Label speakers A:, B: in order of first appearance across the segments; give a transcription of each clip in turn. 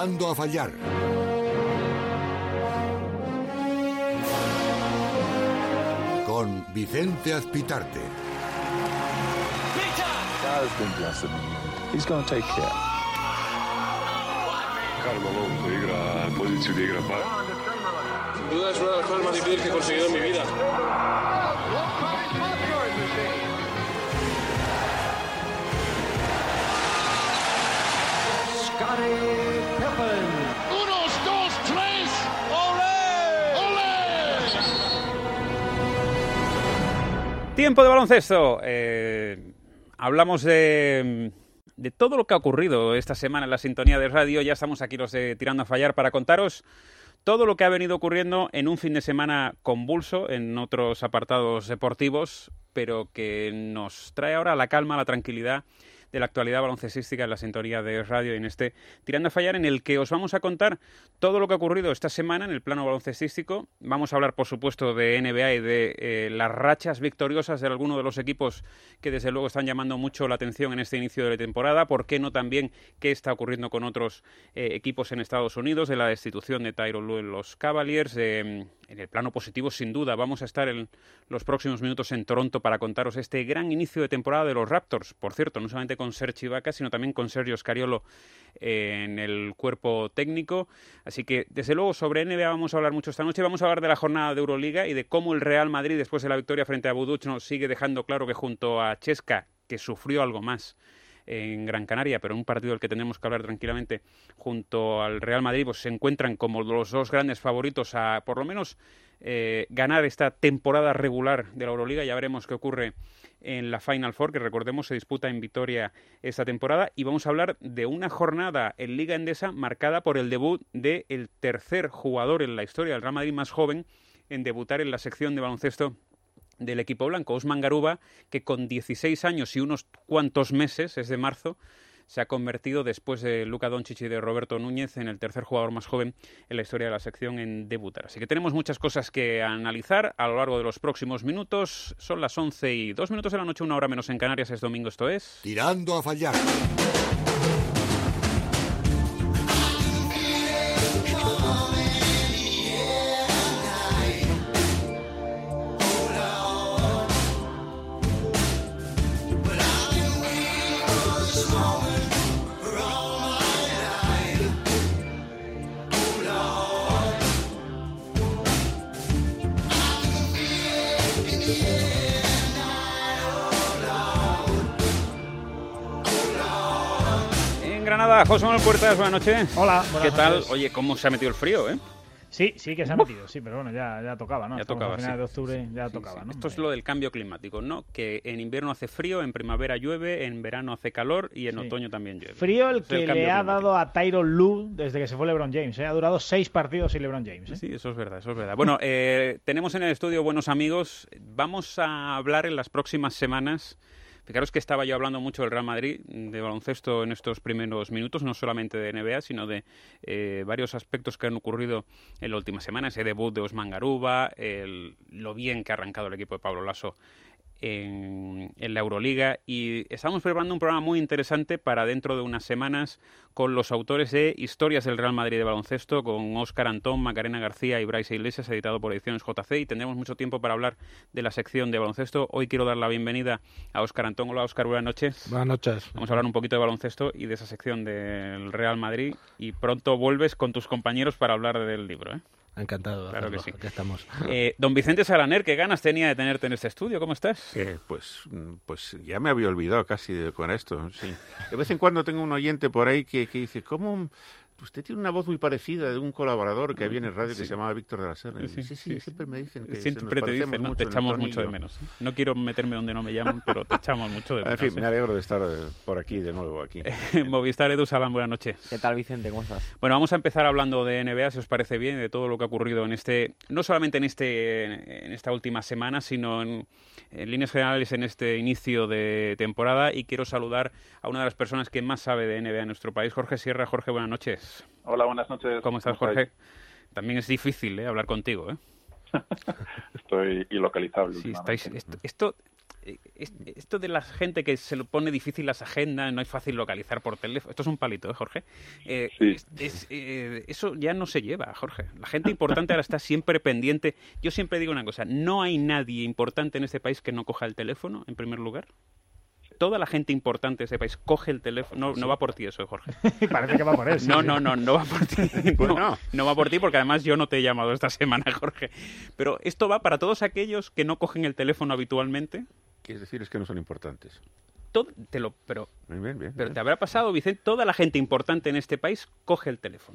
A: Tirando a fallar. Con Vicente Azpitarte.
B: God's been blessing me. He's going to take care.
C: Carmelo, posizione di Grappa.
D: Sin duda es una de las cosas más difíciles que he conseguido en mi vida.
E: Scottie Pippen.
F: Unos, dos, tres. ¡Olé! ¡Olé!
G: Tiempo de baloncesto. Hablamos de todo lo que ha ocurrido esta semana en la sintonía de radio. Ya estamos aquí los de Tirando a Fallar para contaros todo lo que ha venido ocurriendo en un fin de semana convulso en otros apartados deportivos, pero que nos trae ahora la calma, la tranquilidad de la actualidad baloncestística en la sintonía de radio, en este Tirando a Fallar, en el que os vamos a contar todo lo que ha ocurrido esta semana en el plano baloncestístico. Vamos a hablar, por supuesto, de NBA y de las rachas victoriosas de algunos de los equipos que desde luego están llamando mucho la atención en este inicio de la temporada. ¿Por qué no también qué está ocurriendo con otros equipos en Estados Unidos, de la destitución de Tyronn Lue en los Cavaliers? En el plano positivo, sin duda, vamos a estar en los próximos minutos en Toronto para contaros este gran inicio de temporada de los Raptors. Por cierto, no solamente con Serge Ibaka, sino también con Sergio Scariolo en el cuerpo técnico. Así que, desde luego, sobre NBA vamos a hablar mucho esta noche. Vamos a hablar de la jornada de Euroliga y de cómo el Real Madrid, después de la victoria frente a Budućnost, sigue dejando claro que junto a CSKA, que sufrió algo más en Gran Canaria, pero un partido del que tenemos que hablar tranquilamente, junto al Real Madrid, pues se encuentran como los dos grandes favoritos a, por lo menos, ganar esta temporada regular de la Euroliga. Ya veremos qué ocurre en la Final Four, que recordemos se disputa en Vitoria esta temporada, y vamos a hablar de una jornada en Liga Endesa marcada por el debut del tercer jugador en la historia del Real Madrid más joven en debutar en la sección de baloncesto del equipo blanco, Osman Garuba, que con 16 años y unos cuantos meses, es de marzo, se ha convertido, después de Luka Doncic y de Roberto Núñez, en el tercer jugador más joven en la historia de la sección en debutar. Así que tenemos muchas cosas que analizar a lo largo de los próximos minutos. Son las 11:02 de la noche, 1 hora menos en Canarias, es domingo, esto es...
A: Tirando a fallar.
G: José Manuel Puertas, buenas noches.
H: Hola,
G: ¿Qué tal? Oye, ¿cómo se ha metido el frío,
H: Sí que se ha metido, sí, pero bueno, ya tocaba, ¿no?
G: Ya tocaba,
H: a finales de octubre
G: sí.
H: ya tocaba, ¿no?
G: Esto es lo del cambio climático, ¿no? Que en invierno hace frío, en primavera llueve, en verano hace calor y en otoño también llueve.
H: Frío el que le ha dado a Tyronn Lue desde que se fue LeBron James, Ha durado 6 partidos sin LeBron James,
G: Sí, eso es verdad. Bueno, tenemos en el estudio buenos amigos. Vamos a hablar en las próximas semanas. Fijaros que estaba yo hablando mucho del Real Madrid, de baloncesto en estos primeros minutos, no solamente de NBA, sino de varios aspectos que han ocurrido en la última semana. Ese debut de Osman Garuba, lo bien que ha arrancado el equipo de Pablo Laso en la Euroliga, y estamos preparando un programa muy interesante para dentro de unas semanas con los autores de Historias del Real Madrid de baloncesto, con Óscar Antón, Macarena García y Bryce Iglesias, editado por Ediciones JC, y tendremos mucho tiempo para hablar de la sección de baloncesto. Hoy quiero dar la bienvenida a Óscar Antón. Hola, Óscar, buenas noches.
I: Buenas noches.
G: Vamos a hablar un poquito de baloncesto y de esa sección del Real Madrid, y pronto vuelves con tus compañeros para hablar del libro,
I: Encantado.
G: Claro que sí.
I: Aquí estamos.
G: Don Vicente Salaner, ¿qué ganas tenía de tenerte en este estudio? ¿Cómo estás?
J: Pues ya me había olvidado casi con esto. Sí. De vez en cuando tengo un oyente por ahí que dice, ¿cómo? Usted tiene una voz muy parecida de un colaborador que había en el radio que se llamaba Víctor de la Serna. Sí, siempre me dicen que
G: siempre te dicen, ¿no? Te echamos mucho de menos. No quiero meterme donde no me llaman, pero te echamos mucho de menos.
J: En fin, me alegro de estar por aquí de nuevo.
G: Movistar, Edu Salán, buenas noches.
K: ¿Qué tal, Vicente? ¿Cómo estás?
G: Bueno, vamos a empezar hablando de NBA, si os parece bien, de todo lo que ha ocurrido no solamente en esta última semana, sino en líneas generales en este inicio de temporada, y quiero saludar a una de las personas que más sabe de NBA en nuestro país, Jorge Sierra. Jorge, buenas noches.
L: Hola, buenas noches.
G: ¿Cómo estás, Jorge? También es difícil hablar contigo,
L: Estoy ilocalizable.
G: Sí, esto esto de la gente que se lo pone difícil las agendas, no es fácil localizar por teléfono. Esto es un palito, Jorge. Eso ya no se lleva, Jorge. La gente importante ahora está siempre pendiente. Yo siempre digo una cosa, no hay nadie importante en este país que no coja el teléfono, en primer lugar. Toda la gente importante de ese país coge el teléfono. No va por ti eso, Jorge.
H: Parece que va por él. Sí,
G: no va por ti. No va por ti porque además yo no te he llamado esta semana, Jorge. Pero esto va para todos aquellos que no cogen el teléfono habitualmente.
J: Quieres decir es que no son importantes.
G: Pero
J: Bien.
G: te habrá pasado, Vicente, toda la gente importante en este país coge el teléfono.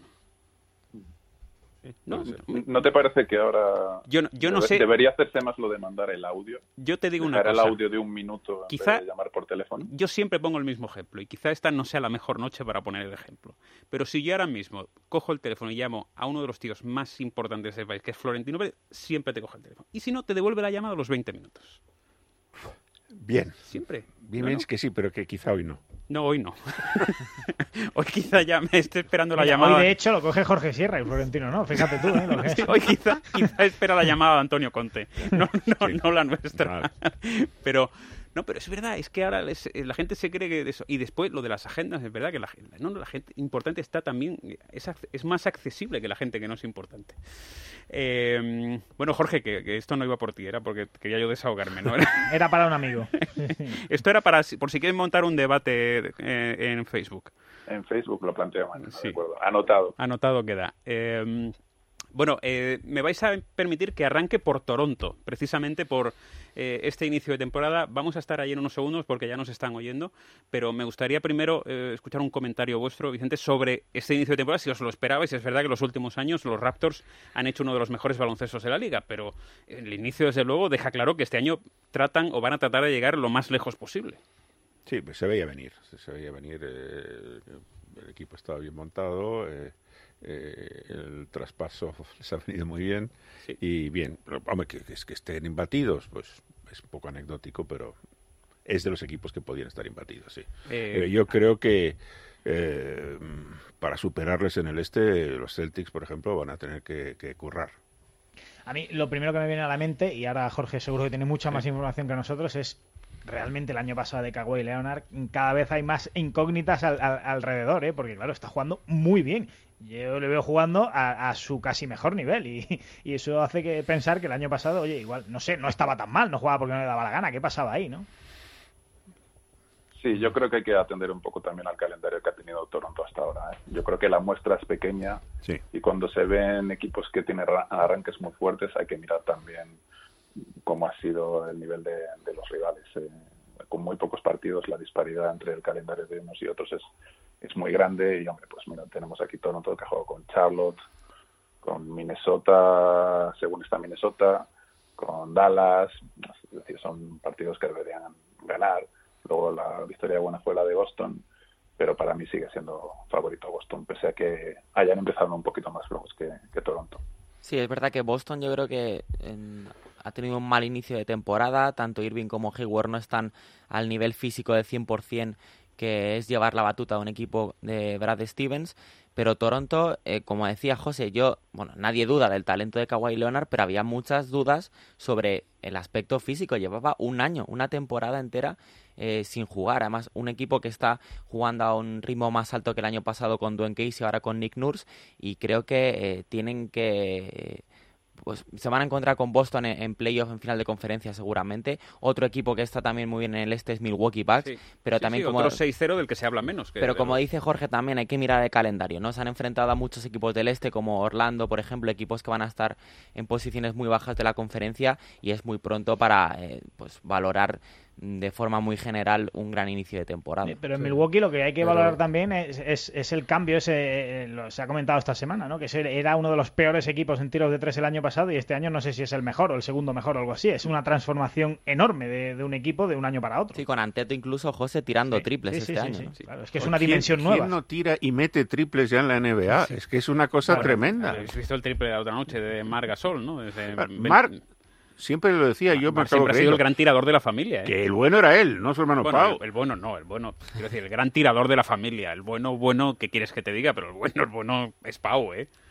B: ¿No te parece que ahora
G: yo no sé.
B: Debería hacerse más lo de mandar el audio?
G: Yo te digo una cosa.
B: el audio de 1 minuto en
G: quizá,
B: vez de llamar por teléfono.
G: Yo siempre pongo el mismo ejemplo y quizá esta no sea la mejor noche para poner el ejemplo. Pero si yo ahora mismo cojo el teléfono y llamo a uno de los tíos más importantes de ese país, que es Florentino Pérez, siempre te coge el teléfono. Y si no, te devuelve la llamada a los 20 minutos.
J: Bien.
G: Siempre.
J: Bien, es que sí, pero que quizá hoy no.
G: No, hoy no. Hoy quizá ya me esté esperando la llamada.
H: Hoy, de hecho, lo coge Jorge Sierra y Florentino no. Fíjate tú, ¿eh? Lo que...
G: Sí, hoy quizá espera la llamada de Antonio Conte. No la nuestra.
J: Vale.
G: Pero es verdad, es que ahora la gente se cree que eso. Y después lo de las agendas, es verdad que la gente importante está también, es más accesible que la gente que no es importante. Bueno, Jorge, que esto no iba por ti, era porque quería yo desahogarme, ¿no?
H: Era para un amigo.
G: Esto era por si quieres montar un debate en Facebook.
B: En Facebook lo planteamos,
G: sí.
B: De acuerdo. Anotado.
G: Anotado queda. Bueno, me vais a permitir que arranque por Toronto, precisamente por este inicio de temporada. Vamos a estar ahí en unos segundos porque ya nos están oyendo, pero me gustaría primero escuchar un comentario vuestro, Vicente, sobre este inicio de temporada, si os lo esperabais. Es verdad que en los últimos años los Raptors han hecho uno de los mejores baloncestos de la liga, pero el inicio, desde luego, deja claro que este año tratan o van a tratar de llegar lo más lejos posible.
J: Sí, pues se veía venir. El equipo estaba bien montado. El traspaso les ha venido muy bien.
G: Sí.
J: Y bien, hombre, que estén imbatidos, pues es un poco anecdótico, pero es de los equipos que podían estar imbatidos, sí. Yo creo que para superarles en el este, los Celtics, por ejemplo, van a tener que currar.
H: A mí lo primero que me viene a la mente, y ahora Jorge seguro que tiene mucha más información que nosotros, es realmente el año pasado de Kawhi Leonard. Cada vez hay más incógnitas alrededor, porque claro, está jugando muy bien. Yo le veo jugando a su casi mejor nivel y eso hace que pensar que el año pasado, oye, igual, no sé, no estaba tan mal, no jugaba porque no le daba la gana. ¿Qué pasaba ahí, no?
B: Sí, yo creo que hay que atender un poco también al calendario que ha tenido Toronto hasta ahora. Yo creo que la muestra es pequeña,
J: sí.
B: Y cuando se ven equipos que tienen arranques muy fuertes hay que mirar también cómo ha sido el nivel de los rivales. Con muy pocos partidos la disparidad entre el calendario de unos y otros es muy grande y, hombre, pues mira, tenemos aquí Toronto que ha jugado con Charlotte, con Minnesota, según está Minnesota, con Dallas, es decir, son partidos que deberían ganar. Luego la victoria buena fue la de Boston, pero para mí sigue siendo favorito Boston, pese a que hayan empezado un poquito más flojos que Toronto.
I: Sí, es verdad que Boston yo creo que ha tenido un mal inicio de temporada. Tanto Irving como Hayward no están al nivel físico de 100% que es llevar la batuta a un equipo de Brad Stevens. Pero Toronto, como decía José, nadie duda del talento de Kawhi Leonard, pero había muchas dudas sobre el aspecto físico. Llevaba un año, una temporada entera sin jugar. Además, un equipo que está jugando a un ritmo más alto que el año pasado con Dwayne Casey, ahora con Nick Nurse, y creo que tienen que... pues se van a encontrar con Boston en playoff, en final de conferencia seguramente. Otro equipo que está también muy bien en el este es Milwaukee Bucks,
G: sí.
I: Pero también como
G: otro 6-0 del que se habla menos.
I: Pero como dice Jorge, también hay que mirar el calendario, ¿no? Se han enfrentado a muchos equipos del este, como Orlando, por ejemplo, equipos que van a estar en posiciones muy bajas de la conferencia, y es muy pronto para valorar de forma muy general un gran inicio de temporada.
H: Pero en Milwaukee lo que hay que valorar también es el cambio ese, se ha comentado esta semana, ¿no? Que era uno de los peores equipos en tiros de tres el año pasado y este año no sé si es el mejor o el segundo mejor o algo así. Es una transformación enorme de un equipo de un año para otro.
I: Sí, con Antetokounmpo incluso, José, tirando triples año. Sí.
H: ¿No? Claro, es que es una dimensión nueva.
J: ¿Quién no tira y mete triples ya en la NBA? Sí. Es que es una cosa tremenda.
G: Habéis visto el triple de la otra noche de Marc Gasol, ¿no?
J: Marc siempre lo decía, yo me acabo
G: siempre ha sido el gran tirador de la familia.
J: Que el bueno era él, no su hermano Pau.
G: El bueno, quiero decir, el gran tirador de la familia. El bueno, ¿qué quieres que te diga? Pero el bueno es Pau,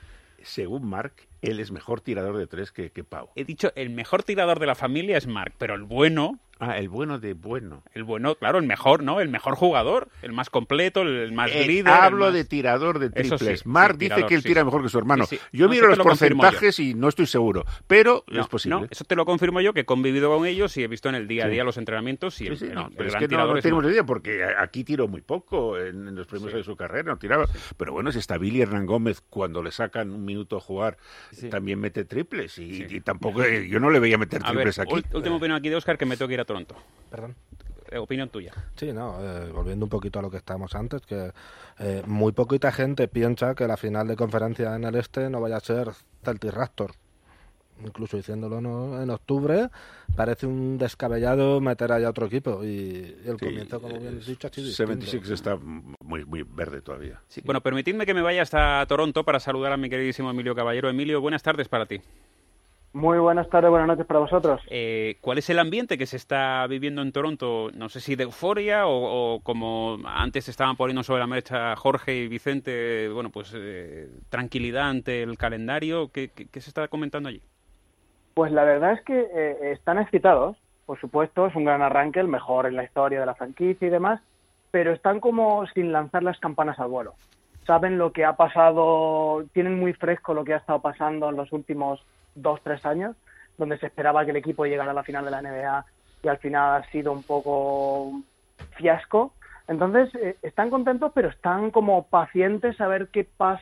J: Según Marc, él es mejor tirador de tres que Pau.
G: He dicho, el mejor tirador de la familia es Marc, pero el bueno
J: Ah, el bueno de bueno.
G: El bueno, claro, el mejor, ¿no? El mejor jugador, el más completo, el más líder.
J: Hablo
G: más...
J: de tirador de triples.
G: Sí,
J: Marc
G: sí,
J: dice
G: tirador,
J: que él tira mejor que su hermano.
G: Sí, sí.
J: Yo
G: no,
J: miro los porcentajes y no estoy seguro, pero es posible.
G: No, eso te lo confirmo yo, que he convivido con ellos y he visto en el día a día los entrenamientos. Y
J: pero es que no tenemos idea, porque aquí tiró muy poco en los primeros años de su carrera, no tiraba. Pero bueno, si está Billy Hernán Gómez, cuando le sacan un minuto a jugar, también mete triples. Y tampoco, yo no le veía meter triples aquí.
G: Última opinión aquí de Óscar, que me tengo que ir a Toronto.
K: Perdón.
G: Opinión tuya.
K: Sí, volviendo un poquito a lo que estábamos antes, que muy poquita gente piensa que la final de conferencia en el este no vaya a ser Celtics Raptors. Incluso diciéndolo en octubre, parece un descabellado meter allá otro equipo. Y el comienzo, como bien has dicho, ha sido distinto.
J: 76 está muy, muy verde todavía.
G: Sí. Bueno, permitidme que me vaya hasta Toronto para saludar a mi queridísimo Emilio Caballero. Emilio, buenas tardes para ti.
L: Muy buenas tardes, buenas noches para vosotros.
G: ¿Cuál es el ambiente que se está viviendo en Toronto? No sé si de euforia o como antes estaban poniendo sobre la mesa Jorge y Vicente, bueno, pues tranquilidad ante el calendario. ¿Qué se está comentando allí?
L: Pues la verdad es que están excitados, por supuesto, es un gran arranque, el mejor en la historia de la franquicia y demás, pero están como sin lanzar las campanas al vuelo. Saben lo que ha pasado, tienen muy fresco lo que ha estado pasando en los últimos 2-3 años, donde se esperaba que el equipo llegara a la final de la NBA y al final ha sido un poco fiasco. Entonces están contentos, pero están como pacientes a ver qué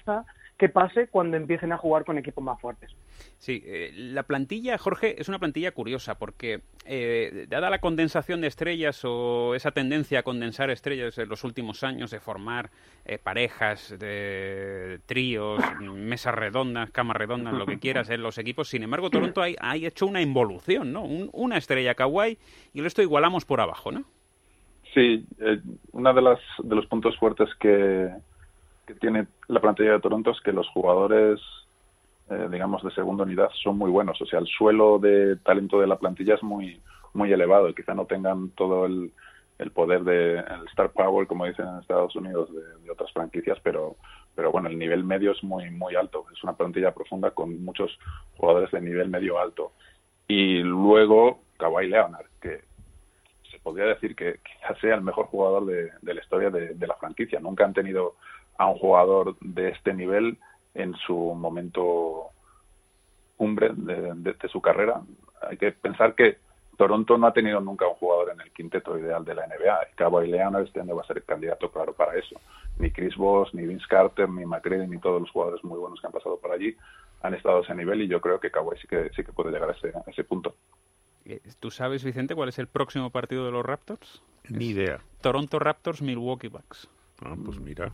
L: pase cuando empiecen a jugar con equipos más fuertes.
G: Sí, la plantilla, Jorge, es una plantilla curiosa porque dada la condensación de estrellas o esa tendencia a condensar estrellas en los últimos años, de formar parejas, de tríos, mesas redondas, camas redondas, lo que quieras en los equipos, sin embargo Toronto ha hecho una involución, ¿no? Una estrella Kawhi y el resto igualamos por abajo, ¿no?
B: Sí, uno de los puntos fuertes que tiene la plantilla de Toronto es que los jugadores, digamos, de segunda unidad son muy buenos. O sea, el suelo de talento de la plantilla es muy muy elevado y quizá no tengan todo el poder el star power, como dicen en Estados Unidos, de otras franquicias, pero bueno, el nivel medio es muy muy alto. Es una plantilla profunda con muchos jugadores de nivel medio alto. Y luego Kawhi Leonard, que se podría decir que quizás sea el mejor jugador de la historia de la franquicia. Nunca han tenido a un jugador de este nivel en su momento cumbre de su carrera. Hay que pensar que Toronto no ha tenido nunca un jugador en el quinteto ideal de la NBA. Kawhi Leonard este año va a ser el candidato claro para eso. Ni Chris Bosh, ni Vince Carter, ni McGrady, ni todos los jugadores muy buenos que han pasado por allí han estado a ese nivel, y yo creo que Kawhi sí que puede llegar a ese punto.
G: ¿Tú sabes, Vicente, cuál es el próximo partido de los Raptors?
J: Ni idea.
G: Toronto Raptors, Milwaukee Bucks.
J: Ah, pues mira.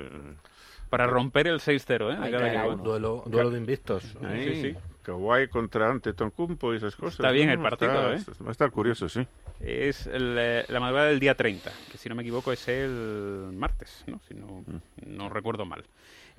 G: Para romper el 6-0,
K: Duelo de invictos.
J: Sí. Kawhi contra Antetokounmpo y esas cosas.
G: Está bien el partido,
J: Va a estar curioso, sí.
G: Es la madrugada del día 30, que si no me equivoco es el martes, ¿no? Si no recuerdo mal.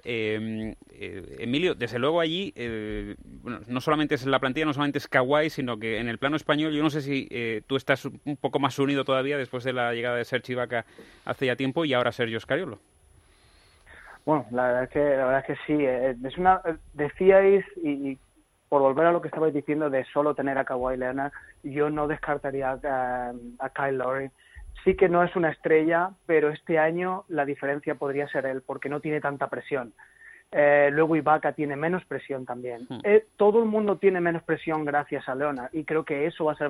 G: Emilio, desde luego allí, bueno, no solamente es la plantilla, no solamente es Kawhi, sino que en el plano español, yo no sé si tú estás un poco más unido todavía después de la llegada de Serge Ibaka hace ya tiempo y ahora Sergio Scariolo.
L: Bueno, la verdad es que sí. Decíais, y por volver a lo que estabais diciendo de solo tener a Kawhi Leonard, yo no descartaría a Kyle Lowry. Sí que no es una estrella, pero este año la diferencia podría ser él, porque no tiene tanta presión. Luego Ibaka tiene menos presión también. Todo el mundo tiene menos presión gracias a Leonard, y creo que eso va a ser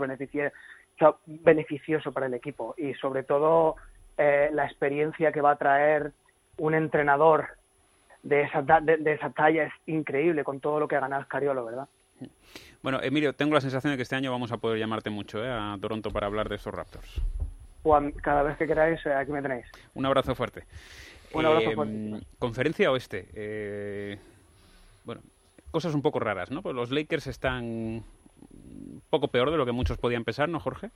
L: beneficioso para el equipo. Y sobre todo la experiencia que va a traer un entrenador de esa talla es increíble, con todo lo que ha ganado Scariolo, ¿verdad?
G: Bueno, Emilio, tengo la sensación de que este año vamos a poder llamarte mucho a Toronto para hablar de esos Raptors.
L: Juan, cada vez que queráis, aquí me tenéis.
G: Un abrazo fuerte.
L: Un abrazo fuerte.
G: Conferencia Oeste. Bueno, cosas un poco raras, ¿no? Pues los Lakers están un poco peor de lo que muchos podían pensar, ¿no, Jorge?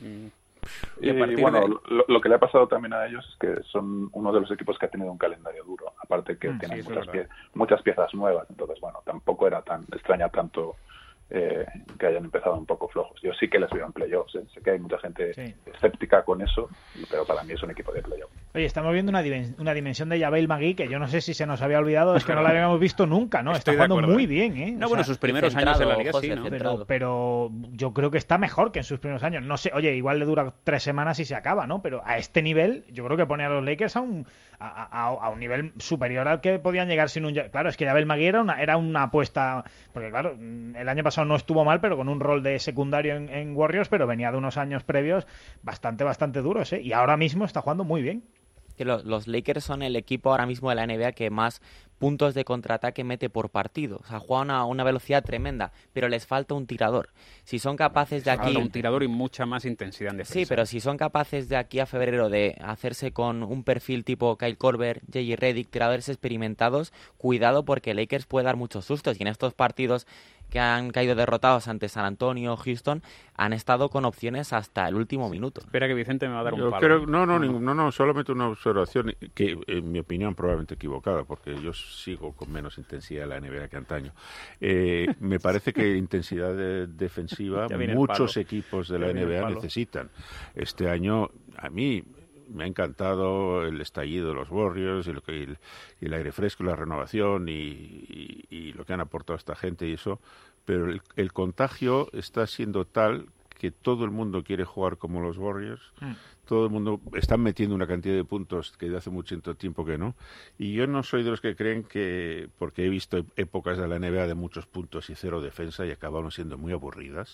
B: Y bueno, lo que le ha pasado también a ellos es que son uno de los equipos que ha tenido un calendario duro, aparte que tienen muchas piezas nuevas, entonces bueno, tampoco era tan extraña tanto que hayan empezado un poco flojos. Yo sí que les veo en playoffs, ¿eh? Sé que hay mucha gente escéptica con eso, pero para mí es un equipo de playoffs.
H: Oye, estamos viendo una dimensión de Javel Magui que yo no sé si se nos había olvidado, es que no la habíamos visto nunca, ¿no? Está jugando muy bien, ¿eh?
G: No, bueno, sus primeros años en la liga sí, ¿no?
H: Pero yo creo que está mejor que en sus primeros años. No sé, oye, igual le dura 3 semanas y se acaba, ¿no? Pero a este nivel, yo creo que pone a los Lakers a un nivel superior al que podían llegar sin un... Claro, es que Javel Magui era una apuesta... Porque claro, el año pasado no estuvo mal, pero con un rol de secundario en Warriors, pero venía de unos años previos bastante duros, ¿eh? Y ahora mismo está jugando muy bien.
I: Que los Lakers son el equipo ahora mismo de la NBA que más puntos de contraataque mete por partido. O sea, juegan a una velocidad tremenda, pero les falta un tirador. Si son capaces de aquí...
G: Falta un tirador y mucha más intensidad en defensa.
I: Sí, pero si son capaces de aquí a febrero de hacerse con un perfil tipo Kyle Korver, J.J. Redick, tiradores experimentados, cuidado porque Lakers puede dar muchos sustos. Y en estos partidos que han caído derrotados ante San Antonio, Houston, han estado con opciones hasta el último minuto.
G: Espera que Vicente me va a dar un palo.
J: No, solamente una observación que, en mi opinión, probablemente equivocada, porque yo sigo con menos intensidad en la NBA que antaño. Me parece que intensidad defensiva muchos equipos de la NBA necesitan. Este año, a mí... me ha encantado el estallido de los Warriors y el aire fresco, la renovación y lo que han aportado esta gente y eso, pero el contagio está siendo tal que todo el mundo quiere jugar como los Warriors, todo el mundo están metiendo una cantidad de puntos que de hace mucho tiempo que no, y yo no soy de los que creen que, porque he visto épocas de la NBA de muchos puntos y cero defensa y acabaron siendo muy aburridas.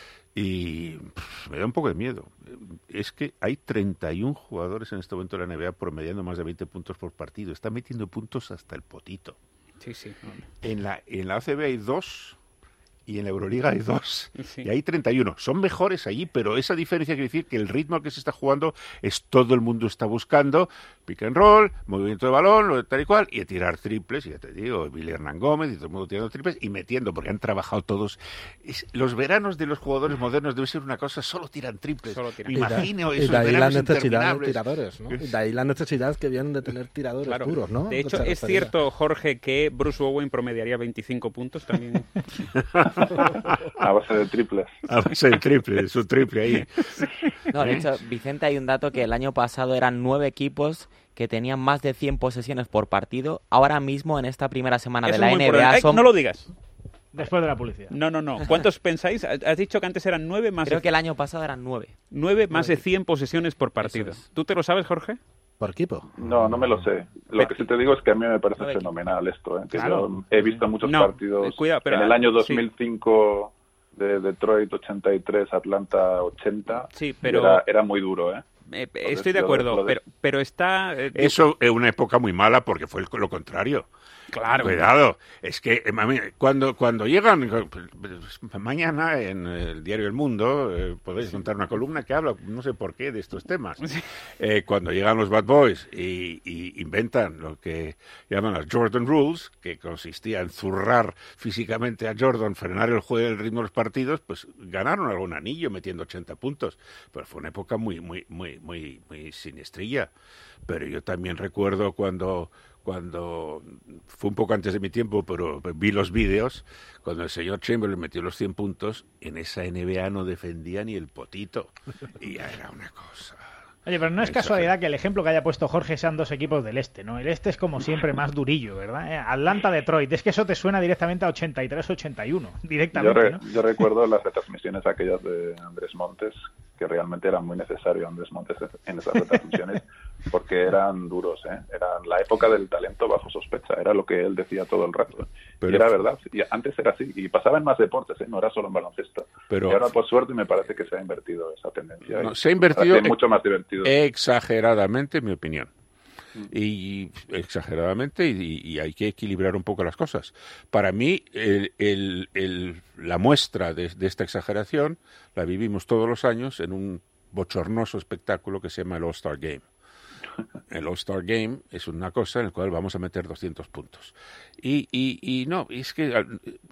J: Y me da un poco de miedo. Es que hay 31 jugadores en este momento de la NBA promediando más de 20 puntos por partido. Están metiendo puntos hasta el potito.
G: Sí, sí.
J: En la ACB hay 2 y en la Euroliga hay 2. Sí. Y hay 31. Son mejores allí, pero esa diferencia quiere decir que el ritmo al que se está jugando es todo el mundo está buscando pick and roll, movimiento de balón, lo de tal y cual, y a tirar triples, y ya te digo, Billy Hernán Gómez y todo el mundo tirando triples y metiendo, porque han trabajado todos. Los veranos de los jugadores modernos debe ser una cosa, solo tiran triples. Imagino esos veranos interminables.
K: Tiradores, ¿no? Y de ahí la necesidad que vienen de tener tiradores puros, ¿no?
G: De hecho, es cierto, Jorge, que Bruce Bowen promediaría 25 puntos también.
B: A base de triples.
J: A base de triples, su triple ahí.
I: No, de hecho, Vicente, hay un dato que el año pasado eran 9 equipos que tenían más de 100 posesiones por partido. Ahora mismo, en esta primera semana de la NBA, son...
G: No lo digas.
H: Después de la publicidad.
G: No. ¿Cuántos pensáis? Has dicho que antes eran 9 más...
I: Creo que el año pasado eran 9.
G: 9 más de 100 posesiones por partido.
I: Es.
G: ¿Tú te lo sabes, Jorge?
K: ¿Por equipo?
B: No me lo sé. Lo que sí te digo es que a mí me parece fenomenal esto. Que yo he visto muchos partidos en el año 2005... de Detroit 83, Atlanta 80,
G: sí, pero
B: era muy duro, ¿eh?
G: Estoy de acuerdo, pero está...
J: Eso es una época muy mala porque fue lo contrario.
G: Claro.
J: Cuidado. Es que cuando llegan... Mañana en el diario El Mundo podéis contar una columna que habla, no sé por qué, de estos temas. Cuando llegan los Bad Boys y inventan lo que llaman las Jordan Rules, que consistía en zurrar físicamente a Jordan, frenar el juego, el ritmo de los partidos, pues ganaron algún anillo metiendo 80 puntos. Pero fue una época muy siniestrilla. Pero yo también recuerdo cuando fue un poco antes de mi tiempo, pero vi los vídeos, cuando el señor Chamberlain metió los 100 puntos, en esa NBA no defendía ni el potito. Y ya era una cosa...
H: Oye, pero no es casualidad que el ejemplo que haya puesto Jorge sean 2 equipos del este, ¿no? El este es como siempre más durillo, ¿verdad? Atlanta-Detroit, es que eso te suena directamente a 83-81, directamente, ¿no?
B: Yo recuerdo las retransmisiones aquellas de Andrés Montes, que realmente era muy necesario Andrés Montes en esas retransmisiones, porque eran duros, ¿eh? Era la época del talento bajo sospecha, era lo que él decía todo el rato. Pero, y era verdad, y antes era así, y pasaba en más deportes, ¿eh? No era solo en baloncesto. Y ahora, por suerte, me parece que se ha invertido esa tendencia.
J: No, se ha invertido
B: mucho más divertido.
J: Exageradamente, en mi opinión. Y exageradamente, y hay que equilibrar un poco las cosas. Para mí, la muestra de esta exageración la vivimos todos los años en un bochornoso espectáculo que se llama el All-Star Game. El All-Star Game es una cosa en la cual vamos a meter 200 puntos. Y no, es que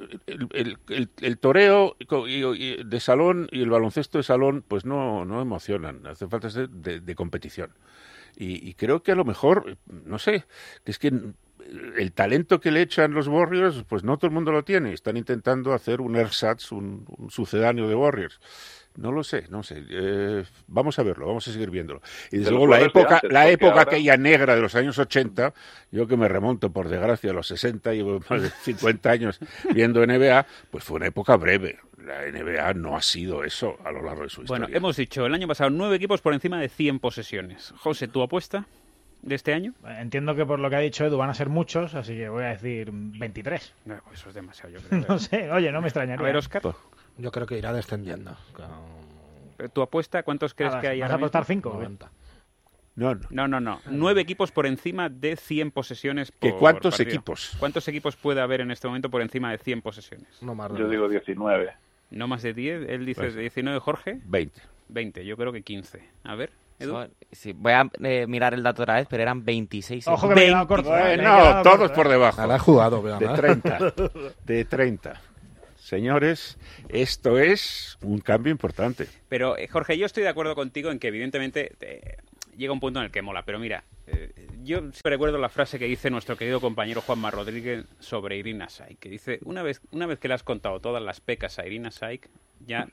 J: el toreo de salón y el baloncesto de salón pues no emocionan, hace falta de competición. Y creo que a lo mejor, no sé, que es que el talento que le echan los Warriors, pues no todo el mundo lo tiene. Están intentando hacer un ersatz, un sucedáneo de Warriors. No lo sé, no sé. Vamos a verlo, vamos a seguir viéndolo. Y desde luego la época aquella negra de los años 80, yo que me remonto por desgracia a los 60, llevo más de 50 años viendo NBA, pues fue una época breve. La NBA no ha sido eso a lo largo de su historia.
G: Bueno, hemos dicho, el año pasado 9 equipos por encima de 100 posesiones. José, ¿tu apuesta de este año?
H: Entiendo que por lo que ha dicho Edu van a ser muchos, así que voy a decir 23.
G: No, pues eso es demasiado, yo creo.
H: No sé, oye, no me extrañaría.
G: A ver, Óscar.
K: Yo creo que irá descendiendo.
G: ¿Tu apuesta? ¿Cuántos crees que hay
H: ahora
G: ahora
H: mismo?
G: ¿Vas a apostar
H: 5?
K: 90.
G: No. 9 equipos por encima de 100 posesiones por
J: ¿Cuántos
G: partido.
J: equipos?
G: ¿Cuántos equipos puede haber en este momento por encima de 100 posesiones?
K: No más de
B: Yo digo 19.
G: ¿No más de 10? Él dice
J: Pues,
G: 19, Jorge.
J: 20.
G: 20, yo creo que 15. A ver, Edu.
I: Sí, voy a mirar el dato otra vez, pero eran 26.
H: Ojo que me he quedado corto.
J: No, todos por debajo.
K: Ahora ha jugado, vean,
J: De 30. De 30. Señores, esto es un cambio importante.
G: Pero, Jorge, yo estoy de acuerdo contigo en que, evidentemente, llega un punto en el que mola. Pero mira, yo siempre recuerdo la frase que dice nuestro querido compañero Juanma Rodríguez sobre Irina Shayk, que dice, una vez que le has contado todas las pecas a Irina Shayk, ya...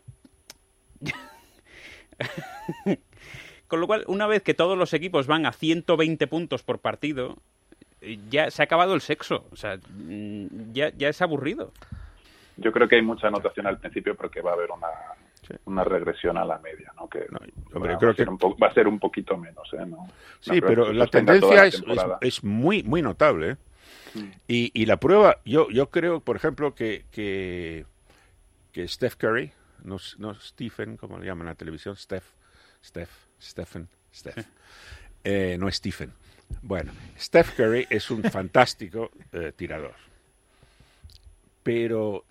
G: Con lo cual, una vez que todos los equipos van a 120 puntos por partido, ya se ha acabado el sexo. O sea, ya es aburrido.
B: Yo creo que hay mucha anotación al principio porque va a haber una regresión a la media, ¿no? Que
J: hombre, creo que
B: va a ser un poquito menos, ¿eh? No
J: sí,
B: creo
J: pero
B: que
J: la
B: sostenga
J: tendencia
B: toda la
J: es muy muy notable, ¿eh? Y la prueba, yo creo, por ejemplo, que Steph Curry, no Stephen, como le llaman en la televisión, Stephen, no es Stephen. Bueno, Steph Curry es un fantástico tirador. Pero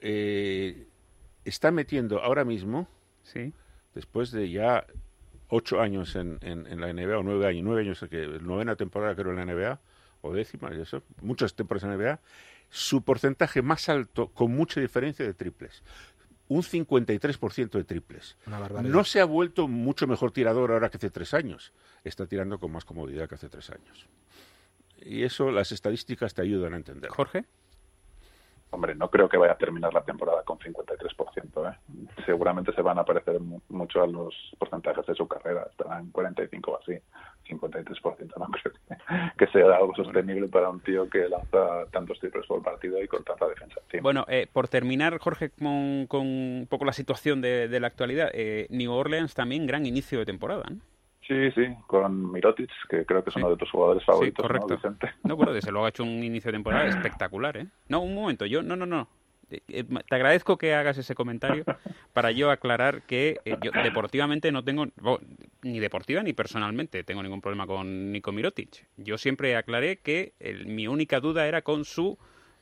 J: está metiendo ahora mismo,
G: ¿sí?,
J: después de ya 8 años en la NBA, o 9 años, que novena temporada creo en la NBA, o décima, y eso, muchas temporadas en la NBA, su porcentaje más alto, con mucha diferencia de triples. Un 53% de triples. No se ha vuelto mucho mejor tirador ahora que hace 3 años. Está tirando con más comodidad que hace 3 años. Y eso las estadísticas te ayudan a entender.
G: Jorge.
B: Hombre, no creo que vaya a terminar la temporada con 53%, ¿eh? Seguramente se van a parecer mucho a los porcentajes de su carrera. Estarán en 45 o así. 53% no creo que sea algo sostenible para un tío que lanza tantos triples por partido y con tanta defensa encima.
G: Bueno, por terminar, Jorge, con un poco la situación de la actualidad, New Orleans también gran inicio de temporada, ¿no?
B: Sí, con Mirotic, que creo que es uno de tus jugadores favoritos,
G: sí, correcto.
B: ¿no, Vicente?
G: No, bueno, desde luego ha hecho un inicio de temporada espectacular, ¿eh? No, un momento, no. Te agradezco que hagas ese comentario para yo aclarar que yo deportivamente no tengo, ni deportiva ni personalmente, tengo ningún problema con Niko Mirotic. Yo siempre aclaré que mi única duda era con su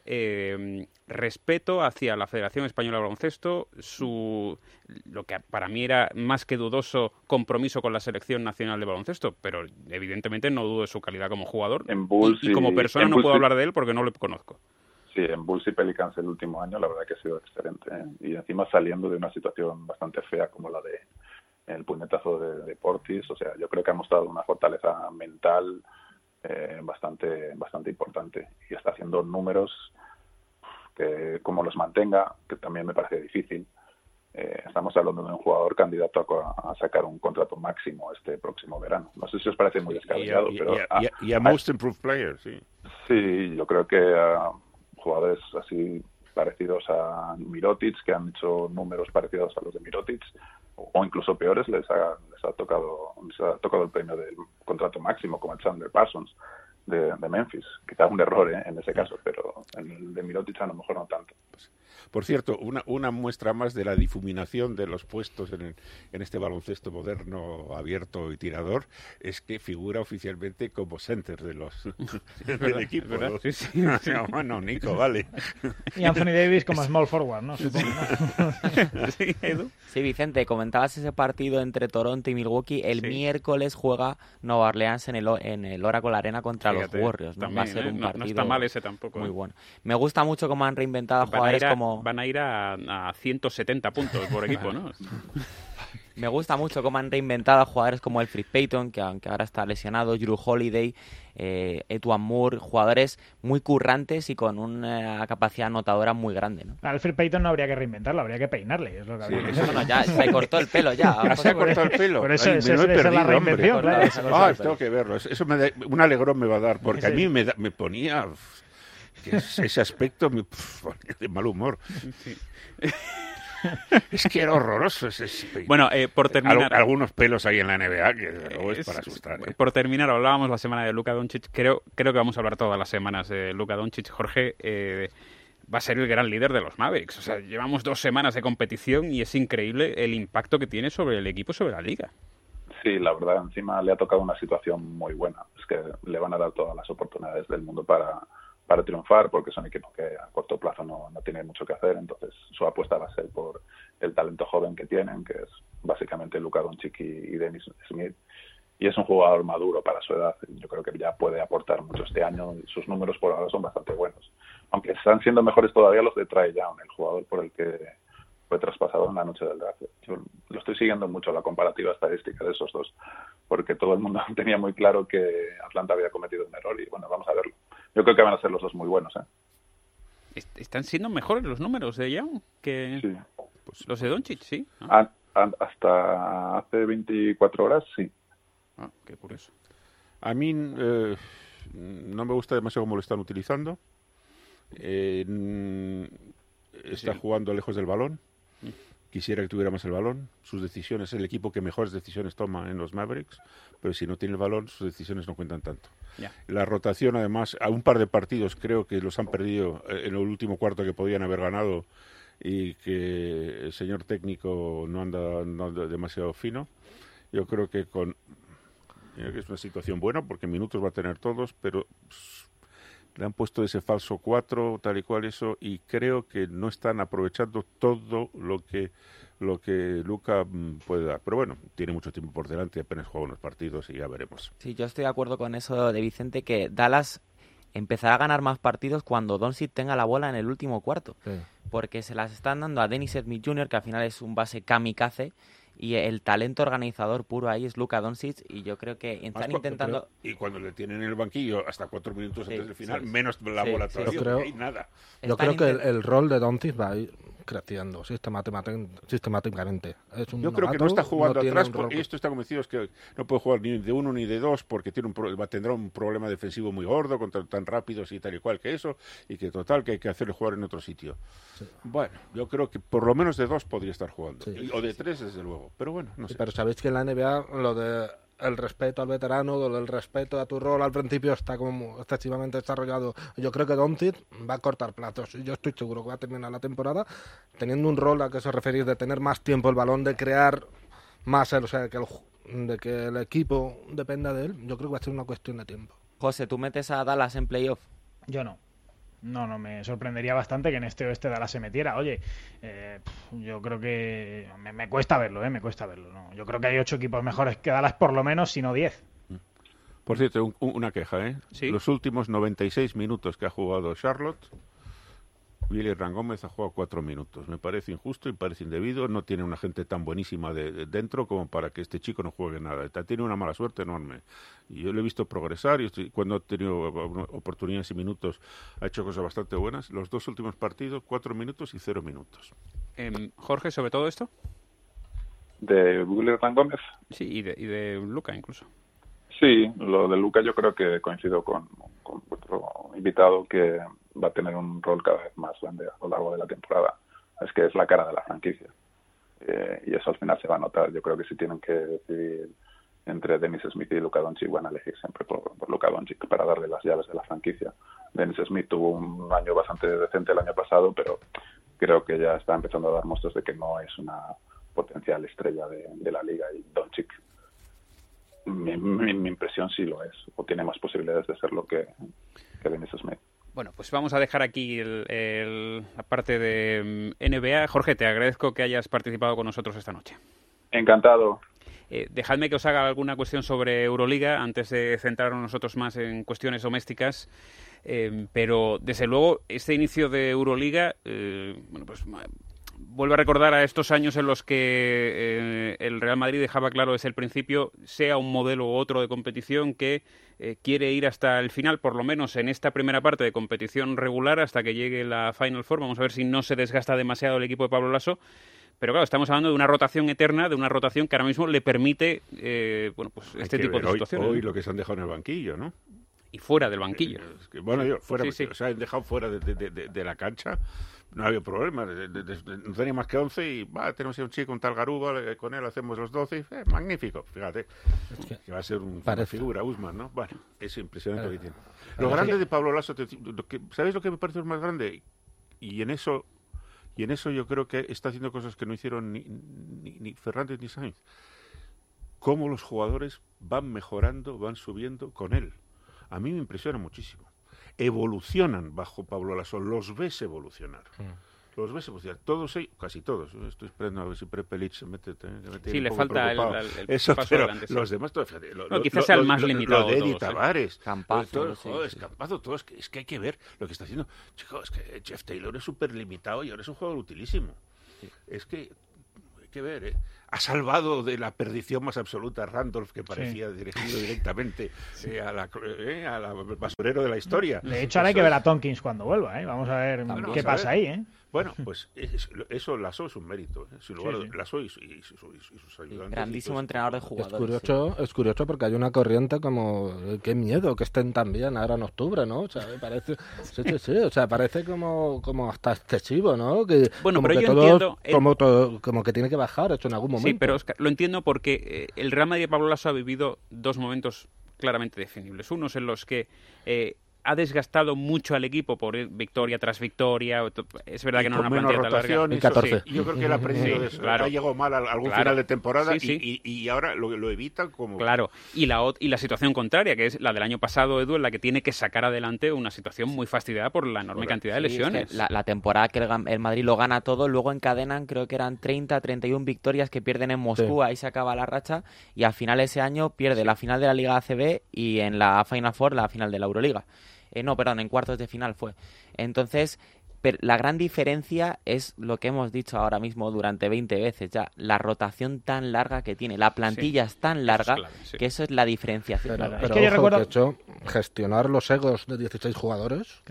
G: respeto hacia la Federación Española de Baloncesto, lo que para mí era más que dudoso compromiso con la Selección Nacional de Baloncesto, pero evidentemente no dudo de su calidad como jugador y como persona no puedo hablar de él porque no lo conozco.
B: Sí, en Bulls y Pelicans el último año la verdad que ha sido excelente, ¿eh? Y encima saliendo de una situación bastante fea como la de el puñetazo de Portis, o sea, yo creo que ha mostrado una fortaleza mental bastante importante y está haciendo números que como los mantenga, que también me parece difícil. Estamos hablando de un jugador candidato a sacar un contrato máximo este próximo verano. No sé si os parece muy descabellado, pero
J: y a Most Improved Player, sí.
B: Sí, yo creo que jugadores así parecidos a Mirotic, que han hecho números parecidos a los de Mirotic, o incluso peores, les ha tocado el premio del contrato máximo, como el Chandler Parsons de Memphis. Quizás un error en ese caso, pero en el de Mirotic a lo mejor no tanto.
J: Por cierto, una muestra más de la difuminación de los puestos en este baloncesto moderno, abierto y tirador, es que figura oficialmente como center del equipo. ¿No?
G: Sí.
J: Bueno, Nico, vale.
H: Y Anthony Davis como small forward, ¿no? Supongo, ¿no?
G: Sí, Edu.
I: Sí, Vicente, comentabas ese partido entre Toronto y Milwaukee. El miércoles juega Nueva Orleans en el Oracle Arena contra los Warriors, ¿no?
G: También,
I: va a ser un partido
G: no está mal ese tampoco.
I: Muy bueno. Me gusta mucho cómo han reinventado jugadores como...
G: Van a ir a 170 puntos por equipo, ¿no?
I: Me gusta mucho cómo han reinventado a jugadores como Elfrid Payton, que aunque ahora está lesionado, Jrue Holiday, Etuan Moore, jugadores muy currantes y con una capacidad anotadora muy grande, ¿no?
H: A Elfrid Payton no habría que reinventarlo, habría que peinarle. Es lo que habría que hacer.
I: Bueno, ya se cortó el pelo ya.
J: ¿Ya se ha cortado el pelo?
H: Por eso,
J: Ay,
H: esa
J: me lo he
H: es
J: perdido,
H: la reinvención,
J: hombre.
H: claro.
J: Tengo que verlo. Eso un alegrón me va a dar, porque a mí me ponía... que ese aspecto me ponía de mal humor. Sí. Es que era horroroso ese peinado.
G: Bueno, por terminar...
J: Algunos pelos ahí en la NBA que luego es para asustar.
G: Por terminar, hablábamos la semana de Luka Doncic. Creo que vamos a hablar todas las semanas de Luka Doncic. Jorge, va a ser el gran líder de los Mavericks. O sea, llevamos 2 semanas de competición y es increíble el impacto que tiene sobre el equipo, sobre la liga.
B: Sí, la verdad, encima le ha tocado una situación muy buena. Es que le van a dar todas las oportunidades del mundo para triunfar, porque es un equipo que a corto plazo no tiene mucho que hacer. Entonces su apuesta va a ser por el talento joven que tienen, que es básicamente Luka Doncic y Dennis Smith, y es un jugador maduro para su edad. Yo creo que ya puede aportar mucho este año y sus números por ahora son bastante buenos, aunque están siendo mejores todavía los de Trae Young, el jugador por el que fue traspasado en la noche del draft. Yo lo estoy siguiendo mucho, la comparativa estadística de esos dos, porque todo el mundo tenía muy claro que Atlanta había cometido un error y bueno, vamos a verlo. Yo creo que van a ser los dos muy buenos,
G: Están siendo mejores los números de Young que
B: sí.
G: Pues los de Doncic, sí.
B: Hasta hace 24 horas, sí.
G: Qué curioso.
J: A mí no me gusta demasiado cómo lo están utilizando. Está jugando lejos del balón. Quisiera que tuviera más el balón. Sus decisiones, el equipo que mejores decisiones toma en los Mavericks, pero si no tiene el balón, sus decisiones no cuentan tanto.
G: Ya.
J: La rotación, además, a un par de partidos creo que los han perdido en el último cuarto que podían haber ganado y que el señor técnico no anda demasiado fino. Yo creo que es una situación buena porque minutos va a tener todos, pero le han puesto ese falso 4, tal y cual eso, y creo que no están aprovechando todo lo que Luka puede dar. Pero bueno, tiene mucho tiempo por delante, apenas juega unos partidos y ya veremos.
I: Sí, yo estoy de acuerdo con eso de Vicente, que Dallas empezará a ganar más partidos cuando Doncic tenga la bola en el último cuarto. Sí. Porque se las están dando a Dennis Smith Jr., que al final es un base kamikaze, y el talento organizador puro ahí es Luka Doncic, y yo creo que están intentando...
J: Y cuando le tienen en el banquillo hasta 4 minutos antes del final, menos la bola todavía, no hay nada.
K: Yo creo que el rol de Doncic va a ir creciendo sistemáticamente.
J: Yo creo que no está jugando atrás, y esto está convencido es que no puede jugar ni de uno ni de dos, porque tendrá un problema defensivo muy gordo, contra tan rápidos y tal y cual que eso, y que total que hay que hacerle jugar en otro sitio. Sí. Bueno, yo creo que por lo menos de 2 podría estar jugando, o de 3 desde luego, pero bueno, no sé.
K: Pero sabéis que en la NBA lo de el respeto al veterano, el respeto a tu rol al principio está como excesivamente desarrollado. Yo creo que Doncic va a cortar platos y yo estoy seguro que va a terminar la temporada teniendo un rol a que se referís de tener más tiempo el balón, de crear más, o sea, de que el equipo dependa de él. Yo creo que va a ser una cuestión de tiempo.
I: José, ¿tú metes a Dallas en playoff?
H: Yo no. No, me sorprendería bastante que en este oeste Dallas se metiera. Oye, yo creo que me cuesta verlo, me cuesta verlo. ¿No? Yo creo que hay 8 equipos mejores que Dallas, por lo menos, si no 10.
J: Por cierto, una queja,
G: ¿Sí?
J: Los últimos 96 minutos que ha jugado Charlotte, Willy Hernán Gómez ha jugado 4 minutos. Me parece injusto y parece indebido. No tiene una gente tan buenísima dentro como para que este chico no juegue nada. Tiene una mala suerte enorme. Y yo lo he visto progresar y cuando ha tenido oportunidades y minutos ha hecho cosas bastante buenas. Los 2 últimos partidos, 4 minutos y 0 minutos.
G: Jorge, ¿sobre todo esto?
B: ¿De Willy Hernán Gómez?
G: Sí, y de Luka incluso.
B: Sí, lo de Luka yo creo que coincido con otro invitado que va a tener un rol cada vez más grande a lo largo de la temporada. Es que es la cara de la franquicia. Y eso al final se va a notar. Yo creo que si tienen que decidir entre Dennis Smith y Luka Doncic, van a elegir siempre por Luka Doncic para darle las llaves de la franquicia. Dennis Smith tuvo un año bastante decente el año pasado, pero creo que ya está empezando a dar muestras de que no es una potencial estrella de la liga, y Doncic, mi impresión sí lo es, o tiene más posibilidades de serlo que Dennis Smith.
G: Bueno, pues vamos a dejar aquí la parte de NBA. Jorge, te agradezco que hayas participado con nosotros esta noche.
B: Encantado.
G: Dejadme que os haga alguna cuestión sobre Euroliga antes de centrarnos nosotros más en cuestiones domésticas. Pero, desde luego, este inicio de Euroliga, vuelvo a recordar a estos años en los que el Real Madrid dejaba claro desde el principio, sea un modelo u otro de competición, que quiere ir hasta el final, por lo menos en esta primera parte de competición regular, hasta que llegue la Final Four. Vamos a ver si no se desgasta demasiado el equipo de Pablo Laso. Pero claro, estamos hablando de una rotación eterna, de una rotación que ahora mismo le permite este tipo de situaciones.
J: Hoy lo que se han dejado en el banquillo, ¿no?
G: Y fuera del banquillo.
J: Fuera,
G: sí.
J: O sea, han dejado fuera de la cancha. No había problema, no tenía más que 11 y tenemos un chico, un tal Garuba, con él hacemos los 12, magnífico, fíjate, que va a ser una figura, Usman, ¿no? Bueno, es impresionante lo que tiene. Lo grande de Pablo Laso, ¿sabéis lo que me parece lo más grande? Y en eso yo creo que está haciendo cosas que no hicieron ni Fernández ni Sainz. Cómo los jugadores van mejorando, van subiendo con él. A mí me impresiona muchísimo. Evolucionan bajo Pablo Laso, los ves evolucionar. Los ves evolucionar. Todos ellos, casi todos. Estoy esperando a ver si Prepelic se mete.
G: Sí, le falta el
J: eso,
G: paso
J: pero
G: adelante. Sí.
J: Los demás, fíjate,
G: quizás sea el más limitado.
J: Lo de Eddie
G: todos,
J: Tavares,
I: Campazo,
J: Campazo, todo. Es que hay que ver lo que está haciendo. Chicos, es que Jeff Taylor es súper limitado y ahora es un jugador utilísimo. Sí. Es que hay que ver, Ha salvado de la perdición más absoluta a Randolph, que parecía dirigido directamente al basurero de la historia.
H: De hecho, ahora hay que ver a Tompkins cuando vuelva, Vamos a ver qué pasa ahí,
J: Bueno, pues eso Lasso es un mérito, sin lugar a dudas. Lasso y sus ayudantes.
I: Grandísimo entrenador de jugadores.
K: Es curioso porque hay una corriente como qué miedo que estén tan bien ahora en octubre, ¿no? O sea, parece o sea, parece como hasta excesivo, ¿no? Que,
G: bueno, pero
K: que
G: yo
K: todo,
G: entiendo
K: como que tiene que bajar hecho en algún momento.
G: Sí, pero Oscar, lo entiendo porque el Real Madrid de Pablo Laso ha vivido dos momentos claramente definibles. Unos en los que ha desgastado mucho al equipo por victoria tras victoria. Es verdad que no era una plantilla tan larga.
J: Y 14. Yo creo que él ha aprendido de eso. Claro. Ha llegado mal a algún final de temporada y ahora lo evita como...
G: Claro, y la situación contraria, que es la del año pasado, Edu, en la que tiene que sacar adelante una situación muy fastidiada por la enorme cantidad de lesiones.
I: Es que la temporada que el Madrid lo gana todo, luego encadenan, creo que eran 31 victorias que pierden en Moscú, ahí se acaba la racha, y al final ese año pierde la final de la Liga ACB y en la Final Four la final de la Euroliga. En cuartos de final fue. Entonces, la gran diferencia es lo que hemos dicho ahora mismo durante 20 veces ya, la rotación tan larga que tiene, la plantilla es tan larga que eso es la diferenciación.
K: Pero es que yo recuerdo que hecho gestionar los egos de 16 jugadores,